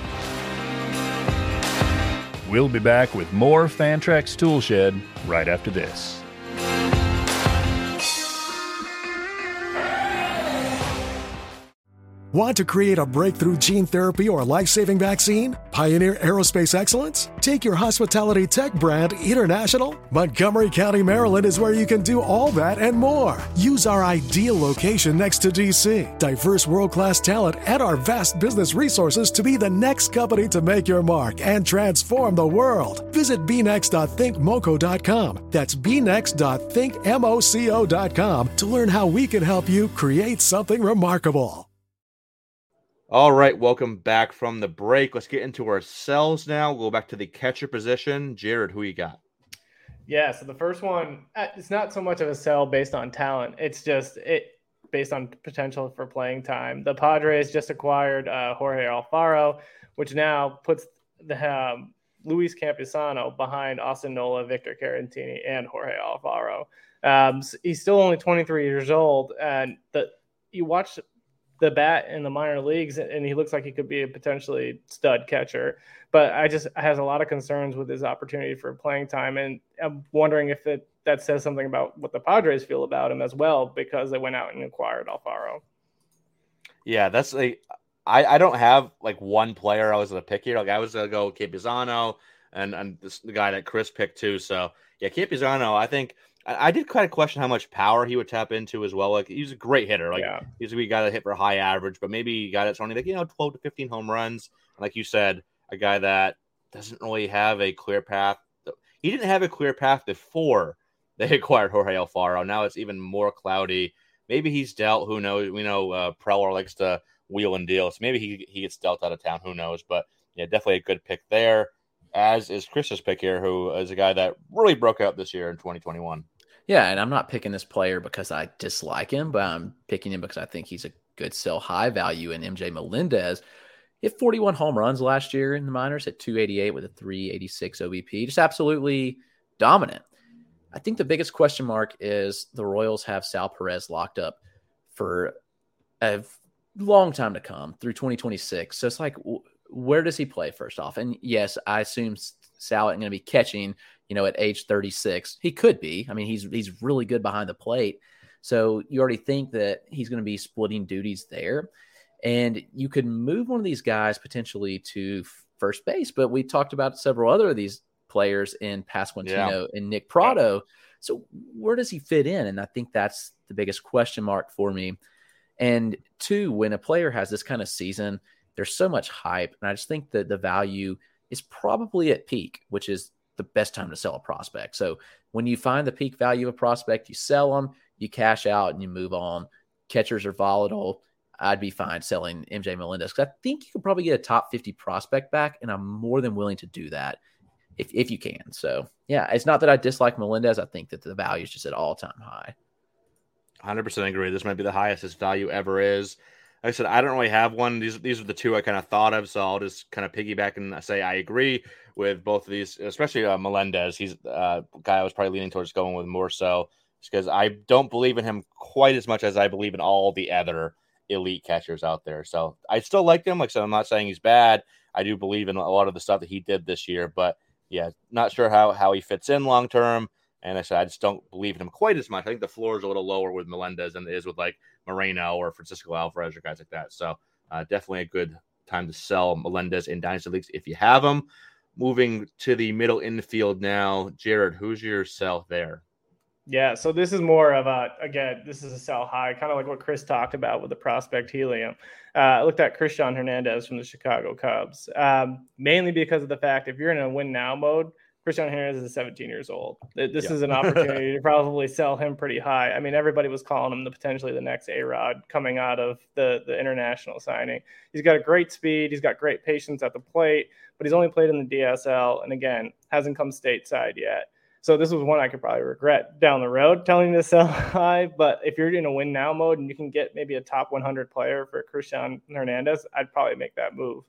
We'll be back with more Fantrax Tool Shed right after this. Want to create a breakthrough gene therapy or life-saving vaccine? Pioneer aerospace excellence? Take your hospitality tech brand international? Montgomery County, Maryland is where you can do all that and more. Use our ideal location next to D.C., diverse world-class talent, and our vast business resources to be the next company to make your mark and transform the world. Visit bnext.thinkmoco.com. That's bnext.thinkmoco.com to learn how we can help you create something remarkable. All right, welcome back from the break. Let's get into our sells now. We'll go back to the catcher position. Jared, who you got? Yeah, so the first one, it's not so much of a sell based on talent. It's just based on potential for playing time. The Padres just acquired Jorge Alfaro, which now puts Luis Campusano behind Austin Nola, Victor Carantini, and Jorge Alfaro. He's still only 23 years old, and you watch the bat in the minor leagues, and he looks like he could be a potentially stud catcher. But I have a lot of concerns with his opportunity for playing time, and I'm wondering if that says something about what the Padres feel about him as well, because they went out and acquired Alfaro. Yeah, that's I don't have like one player I was going to pick here. Like I was going to go Campusano and the guy that Chris picked too. So yeah, Campusano, I think I did kind of question how much power he would tap into as well. Like he's a great hitter. Like he's a guy that hit for a high average, but maybe a guy that's only 12 to 15 home runs. Like you said, a guy that doesn't really have a clear path. He didn't have a clear path before they acquired Jorge Alfaro. Now it's even more cloudy. Maybe he's dealt. Who knows? We know Preller likes to wheel and deal, so maybe he gets dealt out of town. Who knows? But yeah, definitely a good pick there. As is Chris's pick here, who is a guy that really broke out this year in 2021. Yeah, and I'm not picking this player because I dislike him, but I'm picking him because I think he's a good sell high value in MJ Melendez. He hit 41 home runs last year in the minors at 288 with a 386 OBP. Just absolutely dominant. I think the biggest question mark is the Royals have Sal Perez locked up for a long time to come through 2026. So it's like, where does he play first off? And yes, I assume Sal isn't going to be catching, at age 36. He could be. I mean, he's really good behind the plate. So you already think that he's going to be splitting duties there. And you could move one of these guys potentially to first base. But we talked about several other of these players in Pasquantino and Nick Prado. So where does he fit in? And I think that's the biggest question mark for me. And two, when a player has this kind of season, there's so much hype. And I just think that the value is probably at peak, which is the best time to sell a prospect. So when you find the peak value of a prospect, you sell them, you cash out, and you move on. Catchers are volatile. I'd be fine selling MJ Melendez because I think you could probably get a top 50 prospect back, and I'm more than willing to do that if you can. So, yeah, it's not that I dislike Melendez. I think that the value is just at all-time high. 100% agree. This might be the highest his value ever is. Like I said, I don't really have one. These are the two I kind of thought of, so I'll just kind of piggyback and say I agree with both of these, especially Melendez. He's a guy I was probably leaning towards going with more so because I don't believe in him quite as much as I believe in all the other elite catchers out there. So I still like him. Like I said, I'm not saying he's bad. I do believe in a lot of the stuff that he did this year, but yeah, not sure how he fits in long term. And I said, I just don't believe in him quite as much. I think the floor is a little lower with Melendez than it is with like Moreno or Francisco Alvarez or guys like that. So definitely a good time to sell Melendez in Dynasty Leagues if you have him. Moving to the middle infield now, Jared, who's your sell there? Yeah, so this is more of this is a sell high, kind of like what Chris talked about with the prospect helium. I looked at Christian Hernandez from the Chicago Cubs, mainly because of the fact if you're in a win now mode, Christian Hernandez is 17 years old. This is an opportunity to probably sell him pretty high. I mean, everybody was calling him potentially the next A-Rod coming out of the international signing. He's got a great speed. He's got great patience at the plate, but he's only played in the DSL and, again, hasn't come stateside yet. So this was one I could probably regret down the road telling you to sell high. But if you're in a win now mode and you can get maybe a top 100 player for Christian Hernandez, I'd probably make that move.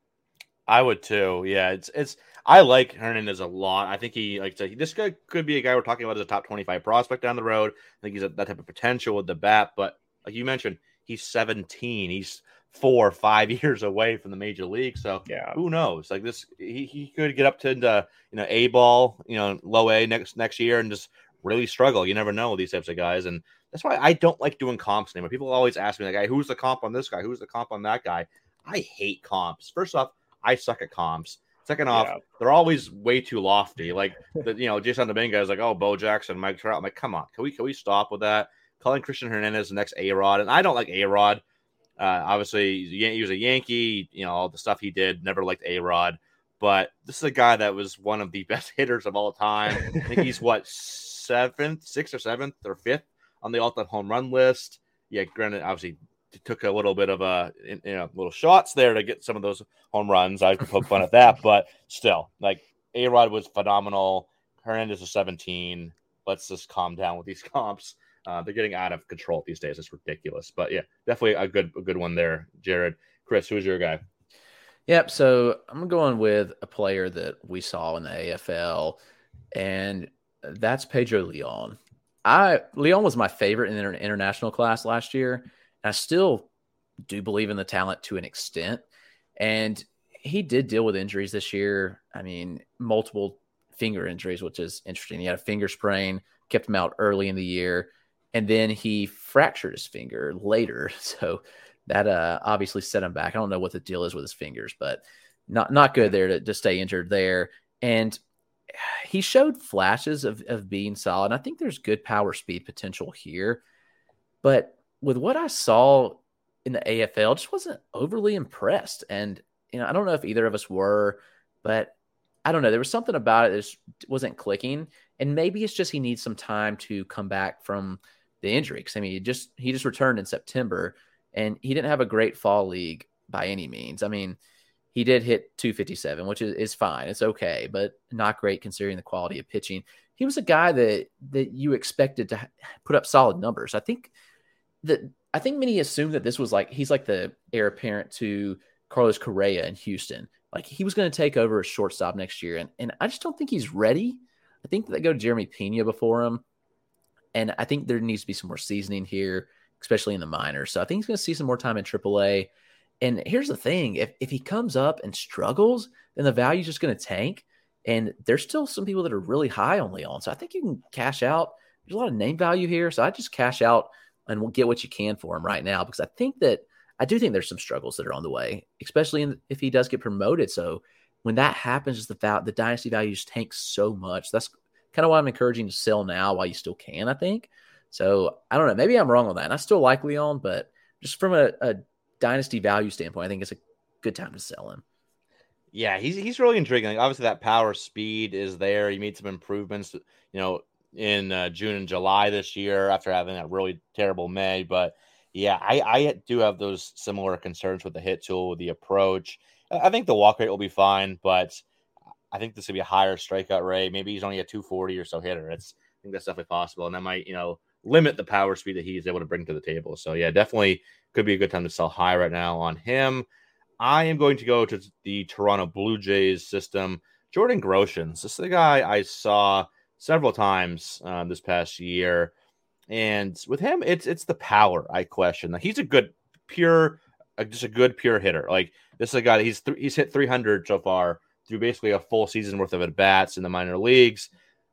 I would too. Yeah, I like Hernandez a lot. I think this guy could be a guy we're talking about as a top 25 prospect down the road. I think he's that type of potential with the bat. But like you mentioned, he's 17. He's 4 or 5 years away from the major league. So who knows? Like this, he could get up to A ball, low A next year and just really struggle. You never know with these types of guys, and that's why I don't like doing comps anymore. People always ask me, like, who's the comp on this guy? Who's the comp on that guy? I hate comps. First off, I suck at comps. Second off, they're always way too lofty. Like, Jason Dominguez is like, oh, Bo Jackson, Mike Trout. I'm like, come on, can we stop with that? Calling Christian Hernandez the next A-Rod, and I don't like A-Rod. Obviously, he was a Yankee. All the stuff he did, never liked A-Rod. But this is a guy that was one of the best hitters of all time. I think he's sixth or seventh or fifth on the all-time home run list. Yeah, granted, obviously, took a little bit of little shots there to get some of those home runs. I could poke fun at that, but still, like, A-Rod was phenomenal. Hernandez was 17. Let's just calm down with these comps. They're getting out of control these days. It's ridiculous. But yeah, definitely a good one there, Jared. Chris, who's your guy? Yep. So I'm going with a player that we saw in the AFL, and that's Pedro Leon. Leon was my favorite in the international class last year. And I still do believe in the talent to an extent. And he did deal with injuries this year. I mean, multiple finger injuries, which is interesting. He had a finger sprain, kept him out early in the year, and then he fractured his finger later. So that obviously set him back. I don't know what the deal is with his fingers, but not good there to stay injured there. And he showed flashes of being solid. I think there's good power speed potential here. But with what I saw in the AFL, just wasn't overly impressed. And, I don't know if either of us were, but I don't know. There was something about it that just wasn't clicking. And maybe it's just he needs some time to come back from the injury. Because, I mean, he just returned in September, and he didn't have a great fall league by any means. I mean, he did hit 257, which is fine. It's okay, but not great considering the quality of pitching. He was a guy that you expected to put up solid numbers. I think many assumed that this was he's like the heir apparent to Carlos Correa in Houston. Like he was going to take over as shortstop next year. And I just don't think he's ready. I think they go Jeremy Pena before him. And I think there needs to be some more seasoning here, especially in the minors. So I think he's going to see some more time in AAA. And here's the thing. If he comes up and struggles, then the value is just going to tank. And there's still some people that are really high on Leon. So I think you can cash out. There's a lot of name value here. So I just cash out and we'll get what you can for him right now, because I do think there's some struggles that are on the way, especially if he does get promoted. So when that happens, the dynasty value just tanks so much. That's kind of why I'm encouraging to sell now while you still can, I think. So I don't know. Maybe I'm wrong on that. And I still like Leon, but just from a dynasty value standpoint, I think it's a good time to sell him. Yeah, he's really intriguing. Like, obviously, that power speed is there. He made some improvements, in June and July this year after having that really terrible May. But yeah, I do have those similar concerns with the hit tool, with the approach. I think the walk rate will be fine, but I think this will be a higher strikeout rate. Maybe he's only a 240 or so hitter. I think that's definitely possible, and that might limit the power speed that he's able to bring to the table. So yeah, definitely could be a good time to sell high right now on him. I am going to go to the Toronto Blue Jays system. Jordan Groshans. This is the guy I saw several times this past year. And with him, it's the power I question. Like, he's a good pure hitter. Like, this is a guy that he's hit 300 so far through basically a full season worth of at bats in the minor leagues.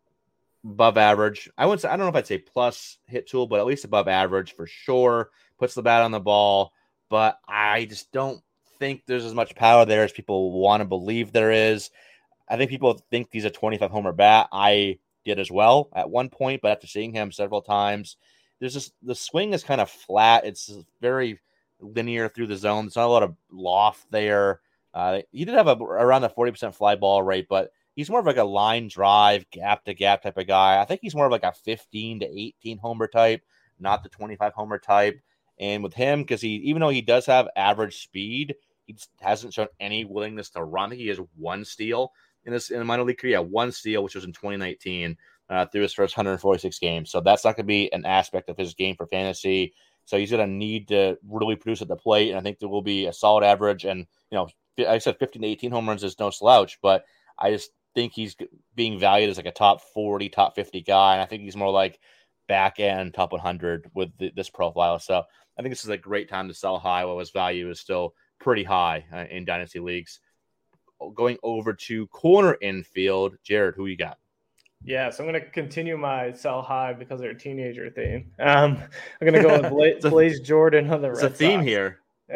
Above average. I don't know if I'd say plus hit tool, but at least above average for sure. Puts the bat on the ball, but I just don't think there's as much power there as people want to believe there is. I think people think he's a 25 homer bat. I did as well at one point, but after seeing him several times, the swing is kind of flat. It's very linear through the zone. There's not a lot of loft there. He did have around a 40% fly ball rate, but he's more of like a line drive, gap to gap type of guy. I think he's more of like a 15 to 18 homer type, not the 25 homer type. And with him, because even though he does have average speed, he hasn't shown any willingness to run. I think he has one steal in the minor league career. One steal, which was in 2019 through his first 146 games. So that's not going to be an aspect of his game for fantasy. So he's going to need to really produce at the plate. And I think there will be a solid average. And, I said 15 to 18 home runs is no slouch, but I just think he's being valued as like a top 40, top 50 guy. And I think he's more like back end top 100 with this profile. So I think this is a great time to sell high while his value is still pretty high in dynasty leagues. Going over to corner infield, Jared, who you got? Yeah, so I'm going to continue my sell high because they're a teenager theme. I'm going to go with Blaze Jordan on the Red Sox. It's a theme here.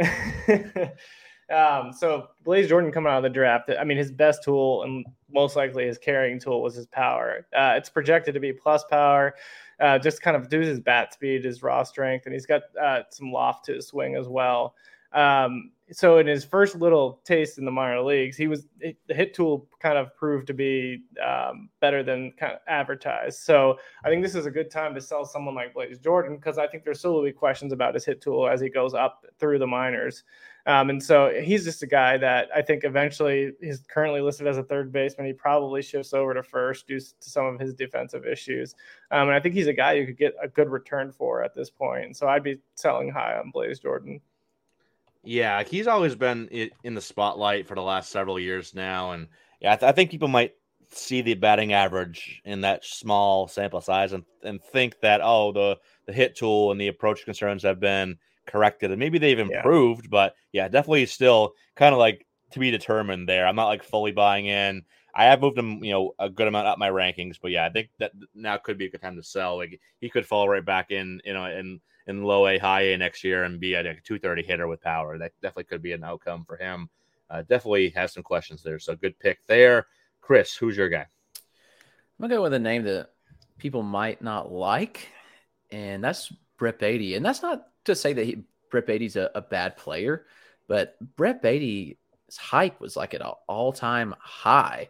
So Blaze Jordan coming out of the draft, I mean, his best tool and most likely his carrying tool was his power. It's projected to be plus power, just kind of due to his bat speed, his raw strength, and he's got some loft to his swing as well. So in his first little taste in the minor leagues, the hit tool kind of proved to be better than kind of advertised. So I think this is a good time to sell someone like Blaze Jordan, because I think there's still will be questions about his hit tool as he goes up through the minors. And so he's just a guy that I think eventually is currently listed as a third baseman. He probably shifts over to first due to some of his defensive issues. And I think he's a guy you could get a good return for at this point. And so I'd be selling high on Blaze Jordan. Yeah, he's always been in the spotlight for the last several years now. And yeah, I think people might see the batting average in that small sample size and think that, oh, the hit tool and the approach concerns have been corrected. And maybe they've improved, but yeah, definitely still kind of like to be determined there. I'm not like fully buying in. I have moved him, a good amount up my rankings, but yeah, I think that now could be a good time to sell. Like he could fall right back in low A, high A next year and be a 230 hitter with power. That definitely could be an outcome for him. Definitely has some questions there. So good pick there. Chris, who's your guy? I'm going to go with a name that people might not like, and that's Brett Baty. And that's not to say that Brett Baty's a bad player, but Brett Baty's hype was like at an all-time high.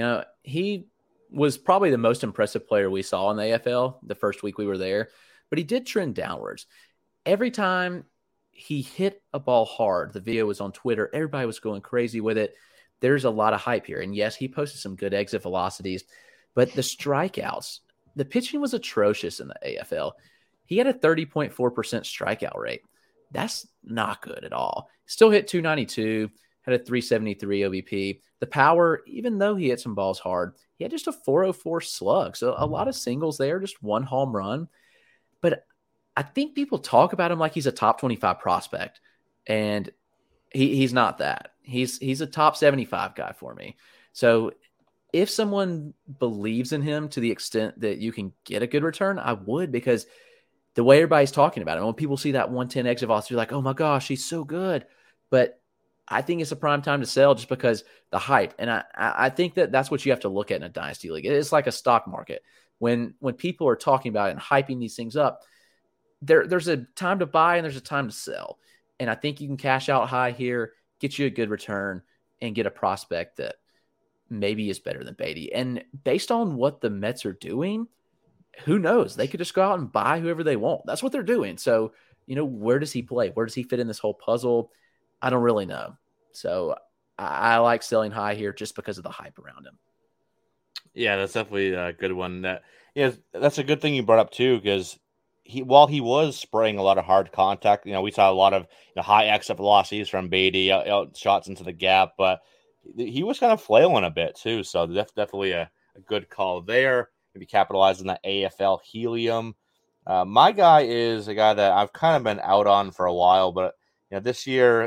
He was probably the most impressive player we saw in the AFL the first week we were there, but he did trend downwards. Every time he hit a ball hard, the video was on Twitter, everybody was going crazy with it. There's a lot of hype here. And yes, he posted some good exit velocities, but the strikeouts, the pitching was atrocious in the AFL. He had a 30.4% strikeout rate. That's not good at all. Still hit 292, had a 373 OBP. The power, even though he hit some balls hard, he had just a 404 slug. So a lot of singles there, just one home run. But I think people talk about him like he's a top 25 prospect, and he's not that. He's a top 75 guy for me. So if someone believes in him to the extent that you can get a good return, I would, because the way everybody's talking about him, when people see that 110 exit velocity, they're like, oh my gosh, he's so good. But I think it's a prime time to sell just because the hype. And I think that's what you have to look at in a dynasty league. It's like a stock market. When people are talking about it and hyping these things up, there's a time to buy and there's a time to sell. And I think you can cash out high here, get you a good return, and get a prospect that maybe is better than Baty. And based on what the Mets are doing, who knows? They could just go out and buy whoever they want. That's what they're doing. So, where does he play? Where does he fit in this whole puzzle? I don't really know. So I like selling high here just because of the hype around him. Yeah, that's definitely a good one. That's a good thing you brought up too, because while he was spraying a lot of hard contact, we saw a lot of high exit velocities from Baty, out shots into the gap, but he was kind of flailing a bit too. So that's definitely a good call there. Maybe capitalizing that AFL helium. My guy is a guy that I've kind of been out on for a while, but this year,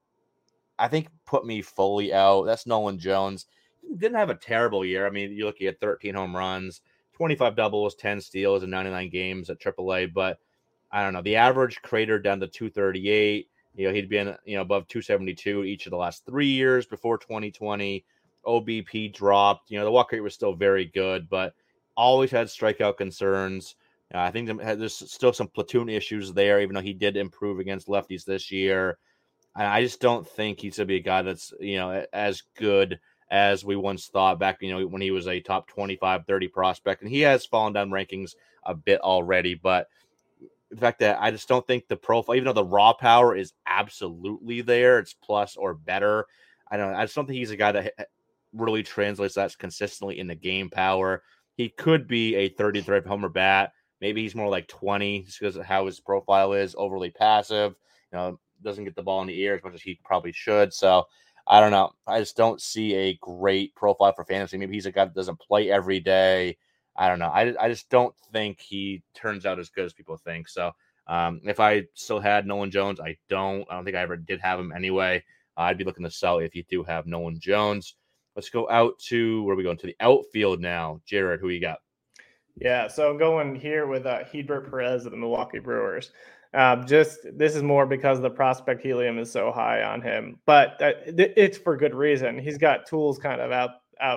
I think put me fully out. That's Nolan Jones. He didn't have a terrible year. I mean, you're looking at 13 home runs, 25 doubles, 10 steals in 99 games at AAA. But I don't know. The average cratered down to 238. He'd been above 272 each of the last 3 years before 2020. OBP dropped. The walk rate was still very good, but always had strikeout concerns. I think there's still some platoon issues there, even though he did improve against lefties this year. I just don't think he's going to be a guy that's, as good as we once thought back, when he was a top 25, 30 prospect. And he has fallen down rankings a bit already. But the fact that I just don't think the profile, even though the raw power is absolutely there, it's plus or better. I just don't think he's a guy that really translates that consistently into game power. He could be a 30-35 homer bat. Maybe he's more like 20 just because of how his profile is, overly passive, doesn't get the ball in the ear as much as he probably should. So I don't know. I just don't see a great profile for fantasy. Maybe he's a guy that doesn't play every day. I don't know. I just don't think he turns out as good as people think. So if I still had Nolan Jones, I don't think I ever did have him anyway. I'd be looking to sell if you do have Nolan Jones. Let's go out to, where are we going? To the outfield now. Jared, who you got? Yeah, so I'm going here with Hedbert Perez of the Milwaukee Brewers. This is more because the prospect helium is so high on him, but it's for good reason. He's got tools kind of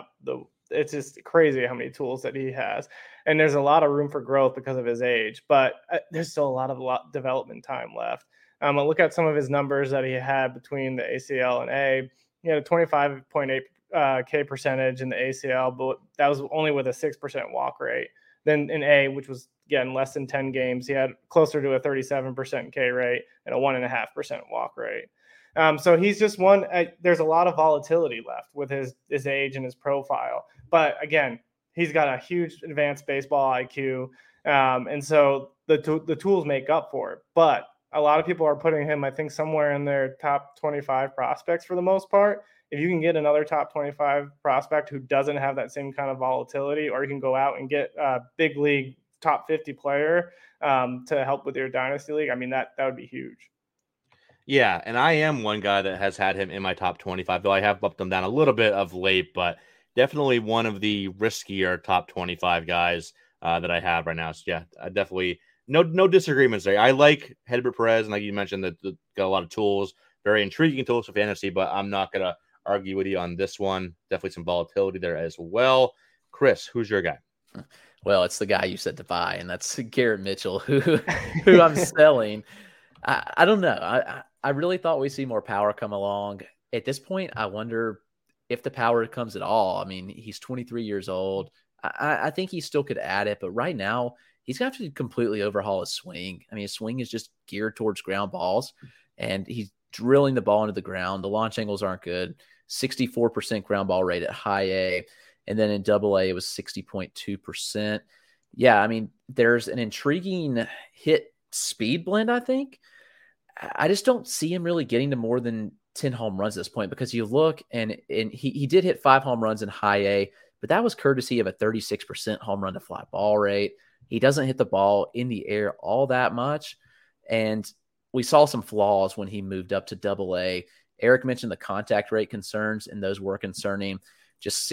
it's just crazy how many tools that he has. And there's a lot of room for growth because of his age, but there's still a lot of development time left. I look at some of his numbers that he had between the ACL and A. He had a 25.8 K percentage in the ACL, but that was only with a 6% walk rate. Then in A, which was, again, less than 10 games, he had closer to a 37% K rate and a 1.5% walk rate. So he's just one. There's a lot of volatility left with his age and his profile. But again, he's got a huge advanced baseball IQ. And so the tools make up for it. But a lot of people are putting him, I think, somewhere in their top 25 prospects for the most part. If you can get another top 25 prospect who doesn't have that same kind of volatility, or you can go out and get a big league top 50 player to help with your dynasty league, I mean, that would be huge. Yeah, and I am one guy that has had him in my top 25, though I have bumped him down a little bit of late, but definitely one of the riskier top 25 guys that I have right now. So yeah, I definitely no disagreements there. I like Hedbert Perez, and like you mentioned, that got a lot of tools, very intriguing tools for fantasy, but I'm not going to argue with you on this one. Definitely some volatility there as well. Chris, who's your guy? Well, it's the guy you said to buy, and that's Garrett Mitchell, who I'm selling. I don't know. I really thought we'd see more power come along. At this point, I wonder if the power comes at all. I mean, he's 23 years old. I think he still could add it, but right now he's going to have to completely overhaul his swing. I mean, his swing is just geared towards ground balls, and he's drilling the ball into the ground. The launch angles aren't good. 64% ground ball rate at high A. And then in double A, it was 60.2%. Yeah, I mean, there's an intriguing hit speed blend, I think. I just don't see him really getting to more than 10 home runs at this point, because you look and he did hit 5 home runs in high A, but that was courtesy of a 36% home run to fly ball rate. He doesn't hit the ball in the air all that much. And we saw some flaws when he moved up to double A. Eric mentioned the contact rate concerns, and those were concerning. Just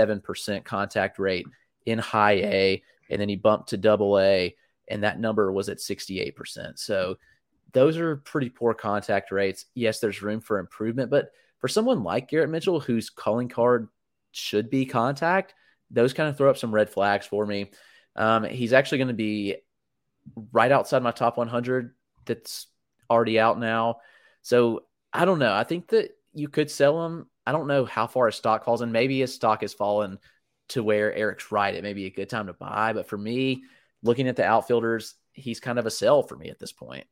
67% contact rate in high A, and then he bumped to double A, and that number was at 68%. So those are pretty poor contact rates. Yes, there's room for improvement, but for someone like Garrett Mitchell, whose calling card should be contact, those kind of throw up some red flags for me. He's actually going to be right outside my top 100 that's already out now. So I don't know. I think that you could sell him. I don't know how far his stock falls, and maybe his stock has fallen to where Eric's right. It may be a good time to buy, but for me, looking at the outfielders, he's kind of a sell for me at this point.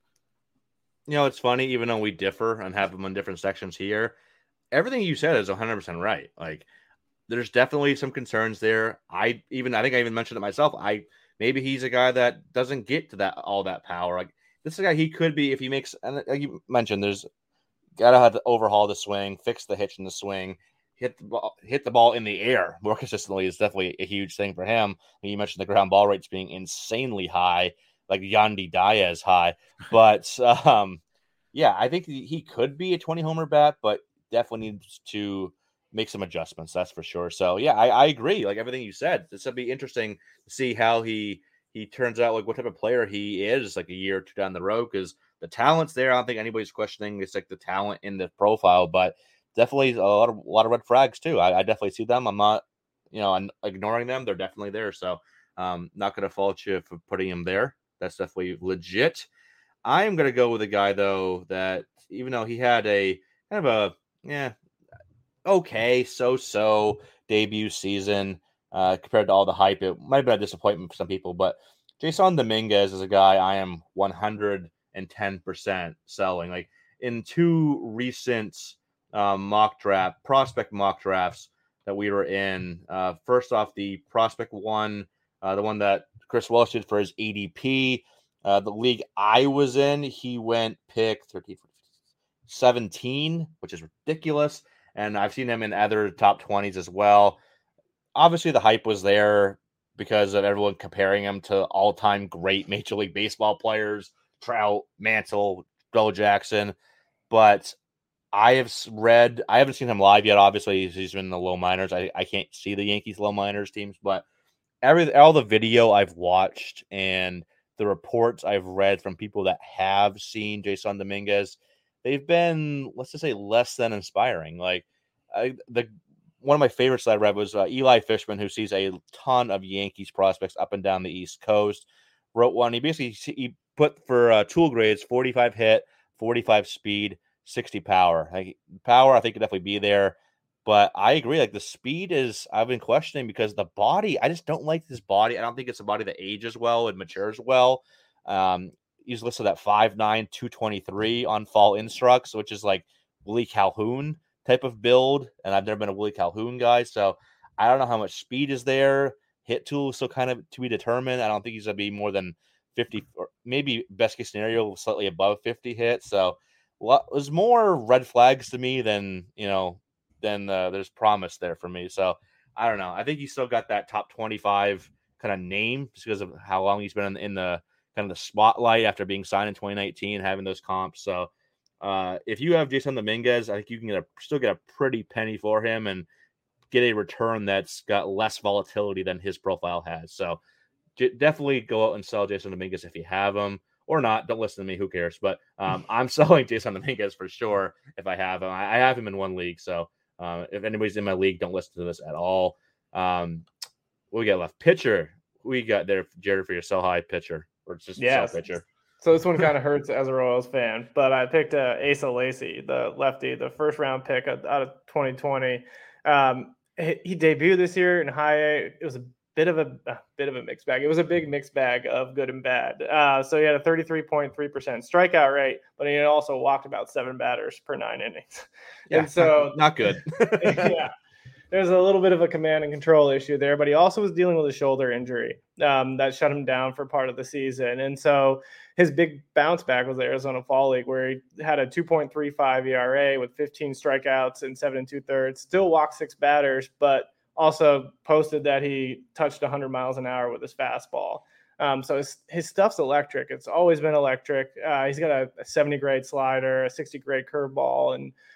You know, it's funny, even though we differ and have them in different sections here, everything you said is 100% right. Like, there's definitely some concerns there. I think I even mentioned it myself. Maybe he's a guy that doesn't get to all that power. Like, this is a guy he could be if he makes, and like you mentioned, there's got to have to overhaul the swing, fix the hitch in the swing, hit the ball in the air more consistently is definitely a huge thing for him. And you mentioned the ground ball rates being insanely high, like Yandy Diaz high. But yeah, I think he could be a 20 homer bat, but definitely needs to make some adjustments. That's for sure. So yeah, I agree. Like everything you said, this would be interesting to see how he turns out, like what type of player he is like a year or two down the road, because the talent's there. I don't think anybody's questioning it's like the talent in the profile, but definitely a lot of red flags too. I definitely see them. I'm not, I'm ignoring them. They're definitely there. So not going to fault you for putting him there. That's definitely legit. I am going to go with a guy though that even though he had a kind of a okay so debut season compared to all the hype, it might have been a disappointment for some people, but Jason Dominguez is a guy I am 110% selling. Like in 2 recent prospect mock drafts that we were in. First off, the prospect one, the one that Chris Welsh did for his ADP. The league I was in, he went pick 13, 17, which is ridiculous. And I've seen him in other top 20s as well. Obviously, the hype was there because of everyone comparing him to all-time great Major League Baseball players, Trout, Mantle, Bo Jackson. But I haven't seen him live yet. Obviously, he's been in the low minors. I can't see the Yankees low minors teams, but all the video I've watched and the reports I've read from people that have seen Jason Dominguez, they've been, let's just say, less than inspiring. Like one of my favorites that I read was Eli Fishman, who sees a ton of Yankees prospects up and down the East Coast, wrote one. He put for tool grades 45 hit, 45 speed, 60 power. Power, I think, could definitely be there. But I agree. Like the speed I've been questioning because the body, I just don't like this body. I don't think it's a body that ages well and matures well. He's listed at 5'9", 223 on Fall Instructs, which is like Willie Calhoun type of build. And I've never been a Willie Calhoun guy. So I don't know how much speed is there. Hit tool is still kind of to be determined. I don't think he's going to be more than 50, or maybe best case scenario, slightly above 50 hits. So there's more red flags to me than there's promise there for me. So I don't know. I think he's still got that top 25 kind of name just because of how long he's been in the kind of the spotlight after being signed in 2019, having those comps. So if you have Jasson Dominguez, I think you can still get a pretty penny for him and get a return that's got less volatility than his profile has. So definitely go out and sell Jasson Dominguez if you have him, or not. Don't listen to me. Who cares? But I'm selling Jasson Dominguez for sure if I have him. I have him in one league. So if anybody's in my league, don't listen to this at all. What we got left? Pitcher. Who we got there, Jared, for your sell high pitcher, or just sell pitcher? So this one kind of hurts as a Royals fan, but I picked Asa Lacy, the lefty, the first round pick out of 2020. He debuted this year in high A. It was a bit of a mixed bag. It was a big mixed bag of good and bad. So he had a 33.3% strikeout rate, but he also walked about 7 batters per 9 innings. Yeah, and so not good. Yeah. There's a little bit of a command and control issue there, but he also was dealing with a shoulder injury that shut him down for part of the season. And so his big bounce back was the Arizona Fall League, where he had a 2.35 ERA with 15 strikeouts and 7 2/3, still walked 6 batters, but also posted that he touched 100 miles an hour with his fastball. So his stuff's electric. It's always been electric. He's got a 70 grade slider, a 60 grade curveball,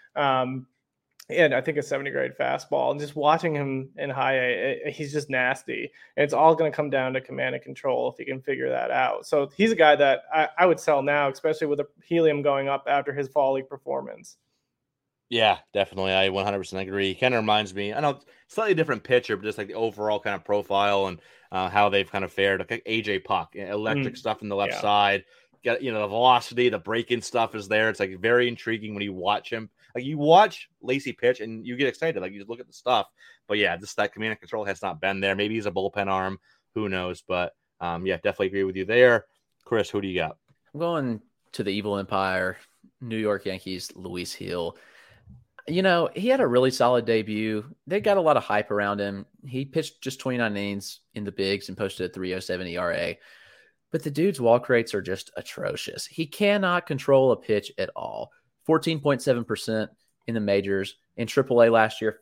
and I think a 70 grade fastball. And just watching him in high A, he's just nasty. And it's all going to come down to command and control if he can figure that out. So he's a guy that I would sell now, especially with the helium going up after his fall league performance. Yeah, definitely. I 100% agree. He kind of reminds me, I know, slightly different pitcher, but just like the overall kind of profile and how they've kind of fared. Like AJ Puck, electric stuff in the left side. Got, the velocity, the break-in stuff is there. It's like very intriguing when you watch him. Like you watch Lacy pitch and you get excited. Like you just look at the stuff. But yeah, just that command and control has not been there. Maybe he's a bullpen arm. Who knows? But yeah, definitely agree with you there. Chris, who do you got? I'm going to the Evil Empire, New York Yankees, Luis Gil. He had a really solid debut. They got a lot of hype around him. He pitched just 29 innings in the bigs and posted a 3.07 ERA. But the dude's walk rates are just atrocious. He cannot control a pitch at all. 14.7% in the majors. In AAA last year,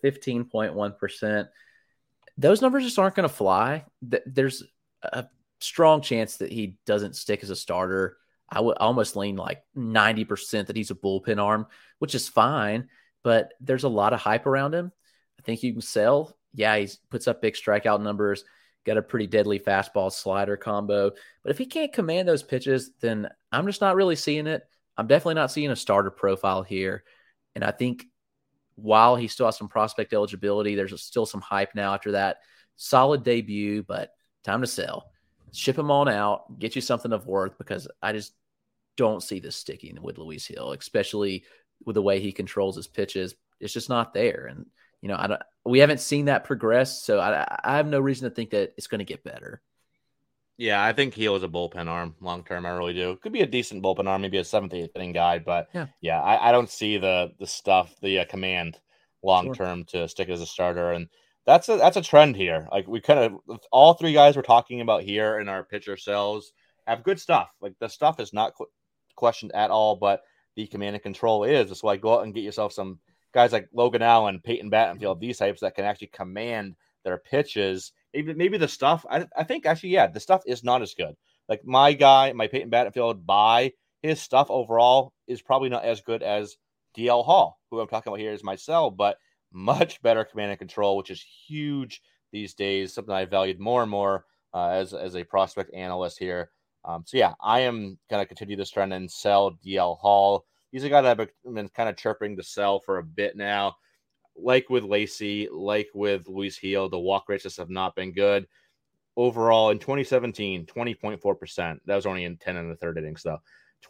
15.1%. Those numbers just aren't going to fly. There's a strong chance that he doesn't stick as a starter. I would almost lean like 90% that he's a bullpen arm, which is fine. But there's a lot of hype around him. I think you can sell. Yeah, he puts up big strikeout numbers, got a pretty deadly fastball slider combo. But if he can't command those pitches, then I'm just not really seeing it. I'm definitely not seeing a starter profile here. And I think while he still has some prospect eligibility, there's still some hype now after that solid debut, but time to sell. Ship him on out, get you something of worth, because I just don't see this sticking with Luis Gil, especially with the way he controls his pitches. It's just not there. And, we haven't seen that progress. So I have no reason to think that it's going to get better. Yeah, I think Gil is a bullpen arm long-term. I really do. Could be a decent bullpen arm, maybe a 7th, 8th inning guy. But yeah, I don't see the stuff, the command long-term to stick as a starter. And that's a trend here. Like we kind of, all 3 guys we're talking about here in our pitcher sells have good stuff. Like the stuff is not questioned at all, but the command and control is. That's why go out and get yourself some guys like Logan Allen, Peyton Battenfield, these types that can actually command their pitches. Maybe the stuff, I think actually, the stuff is not as good. Like my Peyton Battenfield, his stuff overall is probably not as good as DL Hall, who I'm talking about here is my sell, but much better command and control, which is huge these days, something I valued more and more as a prospect analyst here. So yeah, I am going to continue this trend and sell DL Hall. He's a guy that I've been kind of chirping to sell for a bit now. Like with Lacy, like with Luis Gil, the walk rates just have not been good. Overall, in 2017, 20.4%. That was only in 10 and the third innings, though.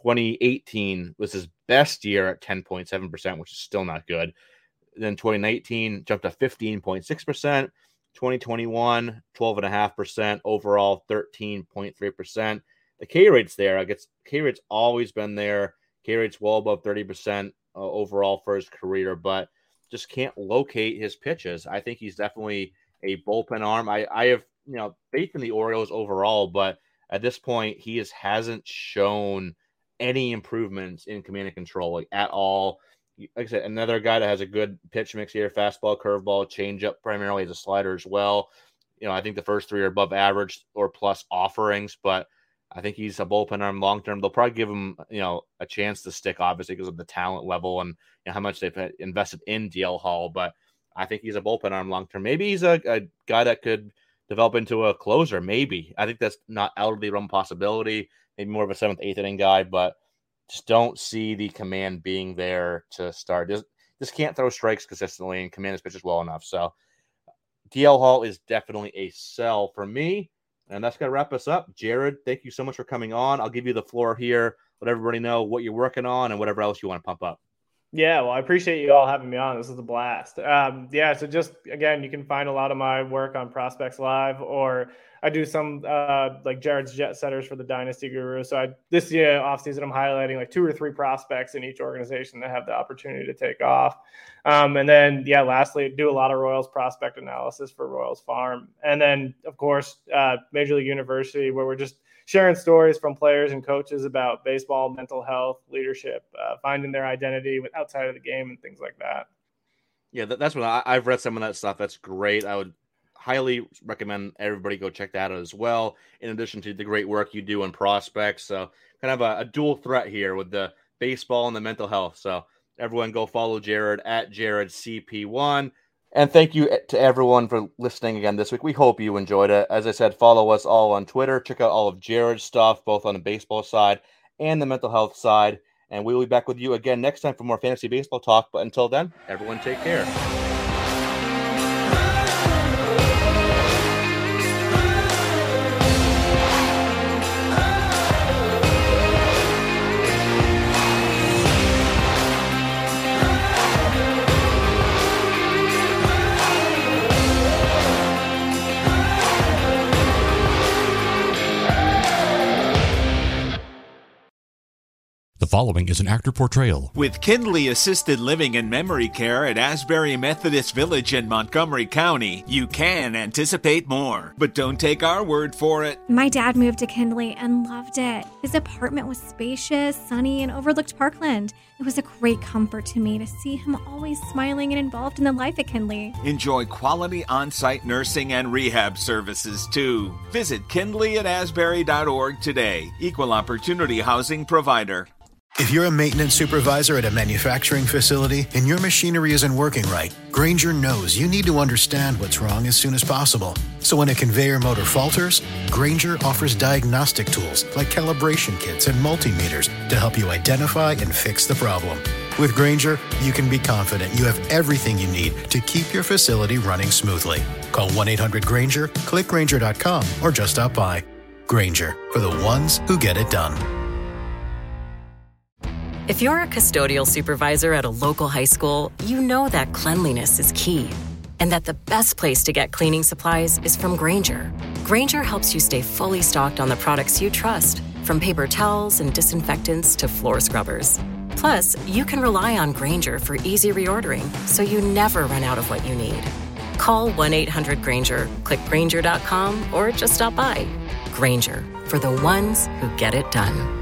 2018 was his best year at 10.7%, which is still not good. Then 2019 jumped to 15.6%. 2021, 12.5%. Overall, 13.3%. The K rate's there. I guess K rate's always been there. K rate's well above 30% overall for his career, but just can't locate his pitches. I think he's definitely a bullpen arm. I have faith in the Orioles overall, but at this point, he hasn't shown any improvements in command and control at all. Like I said, another guy that has a good pitch mix here, fastball, curveball, changeup, primarily as a slider as well. I think the first 3 are above average or plus offerings, but I think he's a bullpen arm long term. They'll probably give him, a chance to stick, obviously, because of the talent level and how much they've invested in DL Hall. But I think he's a bullpen arm long term. Maybe he's a guy that could develop into a closer. Maybe. I think that's not out of the realm possibility. Maybe more of a 7th, 8th inning guy, but just don't see the command being there to start. Just can't throw strikes consistently and command his pitches well enough. So DL Hall is definitely a sell for me. And that's going to wrap us up. Jared, thank you so much for coming on. I'll give you the floor here. Let everybody know what you're working on and whatever else you want to pump up. Yeah, well, I appreciate you all having me on. This is a blast. So just, again, you can find a lot of my work on Prospects Live, or I do some like Jared's Jet Setters for the Dynasty Guru. So this year offseason, I'm highlighting like 2 or 3 prospects in each organization that have the opportunity to take off. And then, lastly, do a lot of Royals prospect analysis for Royals Farm. And then, of course, Major League University, where we're just sharing stories from players and coaches about baseball, mental health, leadership, finding their identity outside of the game and things like that. Yeah, that's what I've read some of that stuff. That's great. I would highly recommend everybody go check that out as well, in addition to the great work you do on prospects. So kind of a dual threat here with the baseball and the mental health. So everyone go follow Jared at JaredCP1. And thank you to everyone for listening again this week. We hope you enjoyed it. As I said, follow us all on Twitter. Check out all of Jared's stuff, both on the baseball side and the mental health side. And we will be back with you again next time for more fantasy baseball talk. But until then, everyone take care. The following is an actor portrayal. With Kindly Assisted Living and Memory Care at Asbury Methodist Village in Montgomery County, you can anticipate more. But don't take our word for it. My dad moved to Kindly and loved it. His apartment was spacious, sunny, and overlooked Parkland. It was a great comfort to me to see him always smiling and involved in the life at Kindly. Enjoy quality on-site nursing and rehab services, too. Visit kindleyAtAsbury.org today. Equal Opportunity Housing Provider. If you're a maintenance supervisor at a manufacturing facility and your machinery isn't working right, Grainger knows you need to understand what's wrong as soon as possible. So when a conveyor motor falters, Grainger offers diagnostic tools like calibration kits and multimeters to help you identify and fix the problem. With Grainger, you can be confident you have everything you need to keep your facility running smoothly. Call 1-800-GRAINGER, click Grainger.com, or just stop by. Grainger, for the ones who get it done. If you're a custodial supervisor at a local high school, you know that cleanliness is key, and that the best place to get cleaning supplies is from Grainger. Grainger helps you stay fully stocked on the products you trust, from paper towels and disinfectants to floor scrubbers. Plus, you can rely on Grainger for easy reordering, so you never run out of what you need. Call 1-800-GRAINGER, click Grainger.com, or just stop by. Grainger, for the ones who get it done.